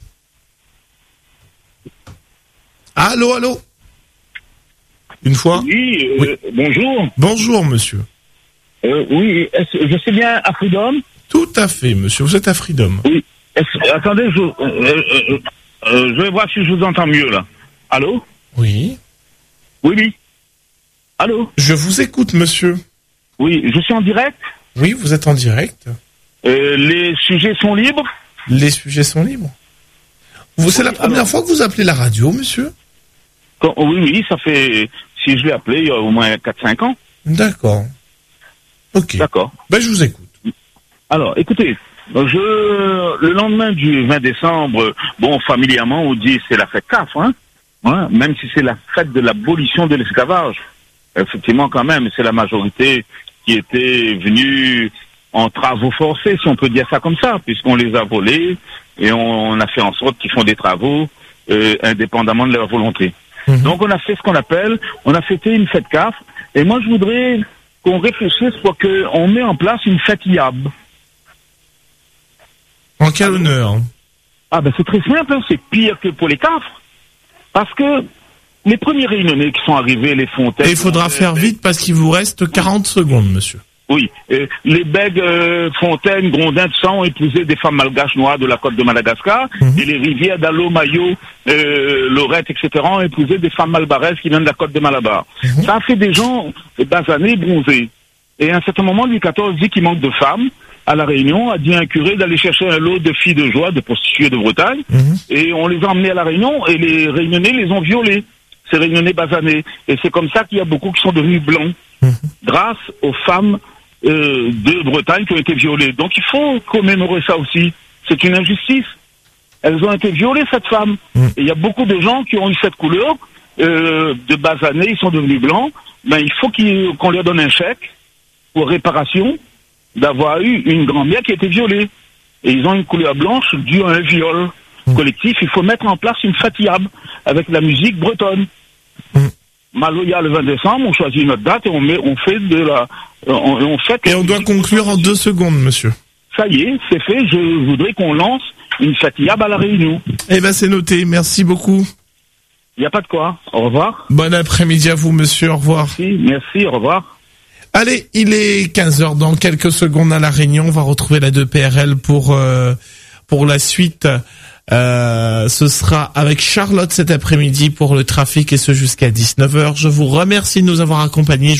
Allô, allô? Une fois? Oui, euh, bonjour. Bonjour, monsieur. Euh, oui, est-ce- je sais bien à Freedom. Tout à fait, monsieur. Vous êtes à Freedom. Oui. Est-ce- attendez, je, euh, euh, euh, je vais voir si je vous entends mieux là. Allô? Oui. Oui, oui. Allô? Je vous écoute, monsieur. Oui, je suis en direct. Oui, vous êtes en direct. Euh, les sujets sont libres. Les sujets sont libres. Vous, c'est la première fois que vous appelez la radio, monsieur? Quand- oui, oui, ça fait, si je l'ai appelé il y a au moins quatre cinq ans. D'accord. Ok. D'accord. Ben, je vous écoute. Alors, écoutez, je, le lendemain du vingt décembre, bon, familièrement, on dit c'est la fête C A F, hein, hein, même si c'est la fête de l'abolition de l'esclavage. Effectivement, quand même, c'est la majorité qui était venue en travaux forcés, si on peut dire ça comme ça, puisqu'on les a volés et on a fait en sorte qu'ils font des travaux euh, indépendamment de leur volonté. Mhm. Donc, on a fait ce qu'on appelle, on a fêté une fête C A F, et moi, je voudrais qu'on réfléchisse pour qu'on met en place une fête I A B. En quel honneur? Ah ben c'est très simple, hein, c'est pire que pour les cafres. Parce que les premiers réunionnais qui sont arrivés, les fontaines... Et il faudra faire vite parce qu'il vous reste quarante secondes, monsieur. Oui, euh, les bègues euh, Fontaine, Grondin, tout ça ont épousé des femmes malgaches noires de la côte de Madagascar, et les rivières d'Allo, Mayo, euh, Lorette, et cetera ont épousé des femmes malbaraises qui viennent de la côte de Malabar. Ça a fait des gens euh, basanés, bronzés. Et à un certain moment, Louis quatorze dit qu'il manque de femmes. À la Réunion, a dit à un curé d'aller chercher un lot de filles de joie, de prostituées de Bretagne, et on les a emmenées à la Réunion, et les Réunionnais les ont violées, ces Réunionnais basanés. Et c'est comme ça qu'il y a beaucoup qui sont devenus blancs, grâce aux femmes euh, de Bretagne qui ont été violées. Donc il faut commémorer ça aussi. C'est une injustice. Elles ont été violées, cette femme. Et il y a beaucoup de gens qui ont eu cette couleur, euh, de basanés, ils sont devenus blancs. Ben, il faut qu'ils- qu'on leur donne un chèque pour réparation d'avoir eu une grand-mère qui a été violée. Et ils ont une couleur blanche due à un viol collectif. Il faut mettre en place une fatiable avec la musique bretonne. Maloya le vingt décembre, on choisit notre date et on met, on fait de la, on, on fait. Et on doit conclure en deux secondes, monsieur. ça y est, c'est fait. Je voudrais qu'on lance une Fatiab à la Réunion. Eh ben, c'est noté. Merci beaucoup. Il n'y a pas de quoi. Au revoir. Bon après-midi à vous, monsieur. Au revoir. Merci, merci, au revoir. Allez, il est quinze heures. Dans quelques secondes à La Réunion, on va retrouver la deux P R L pour euh, pour la suite. Euh, ce sera avec Charlotte cet après-midi pour le trafic et ce jusqu'à dix-neuf heures. Je vous remercie de nous avoir accompagnés.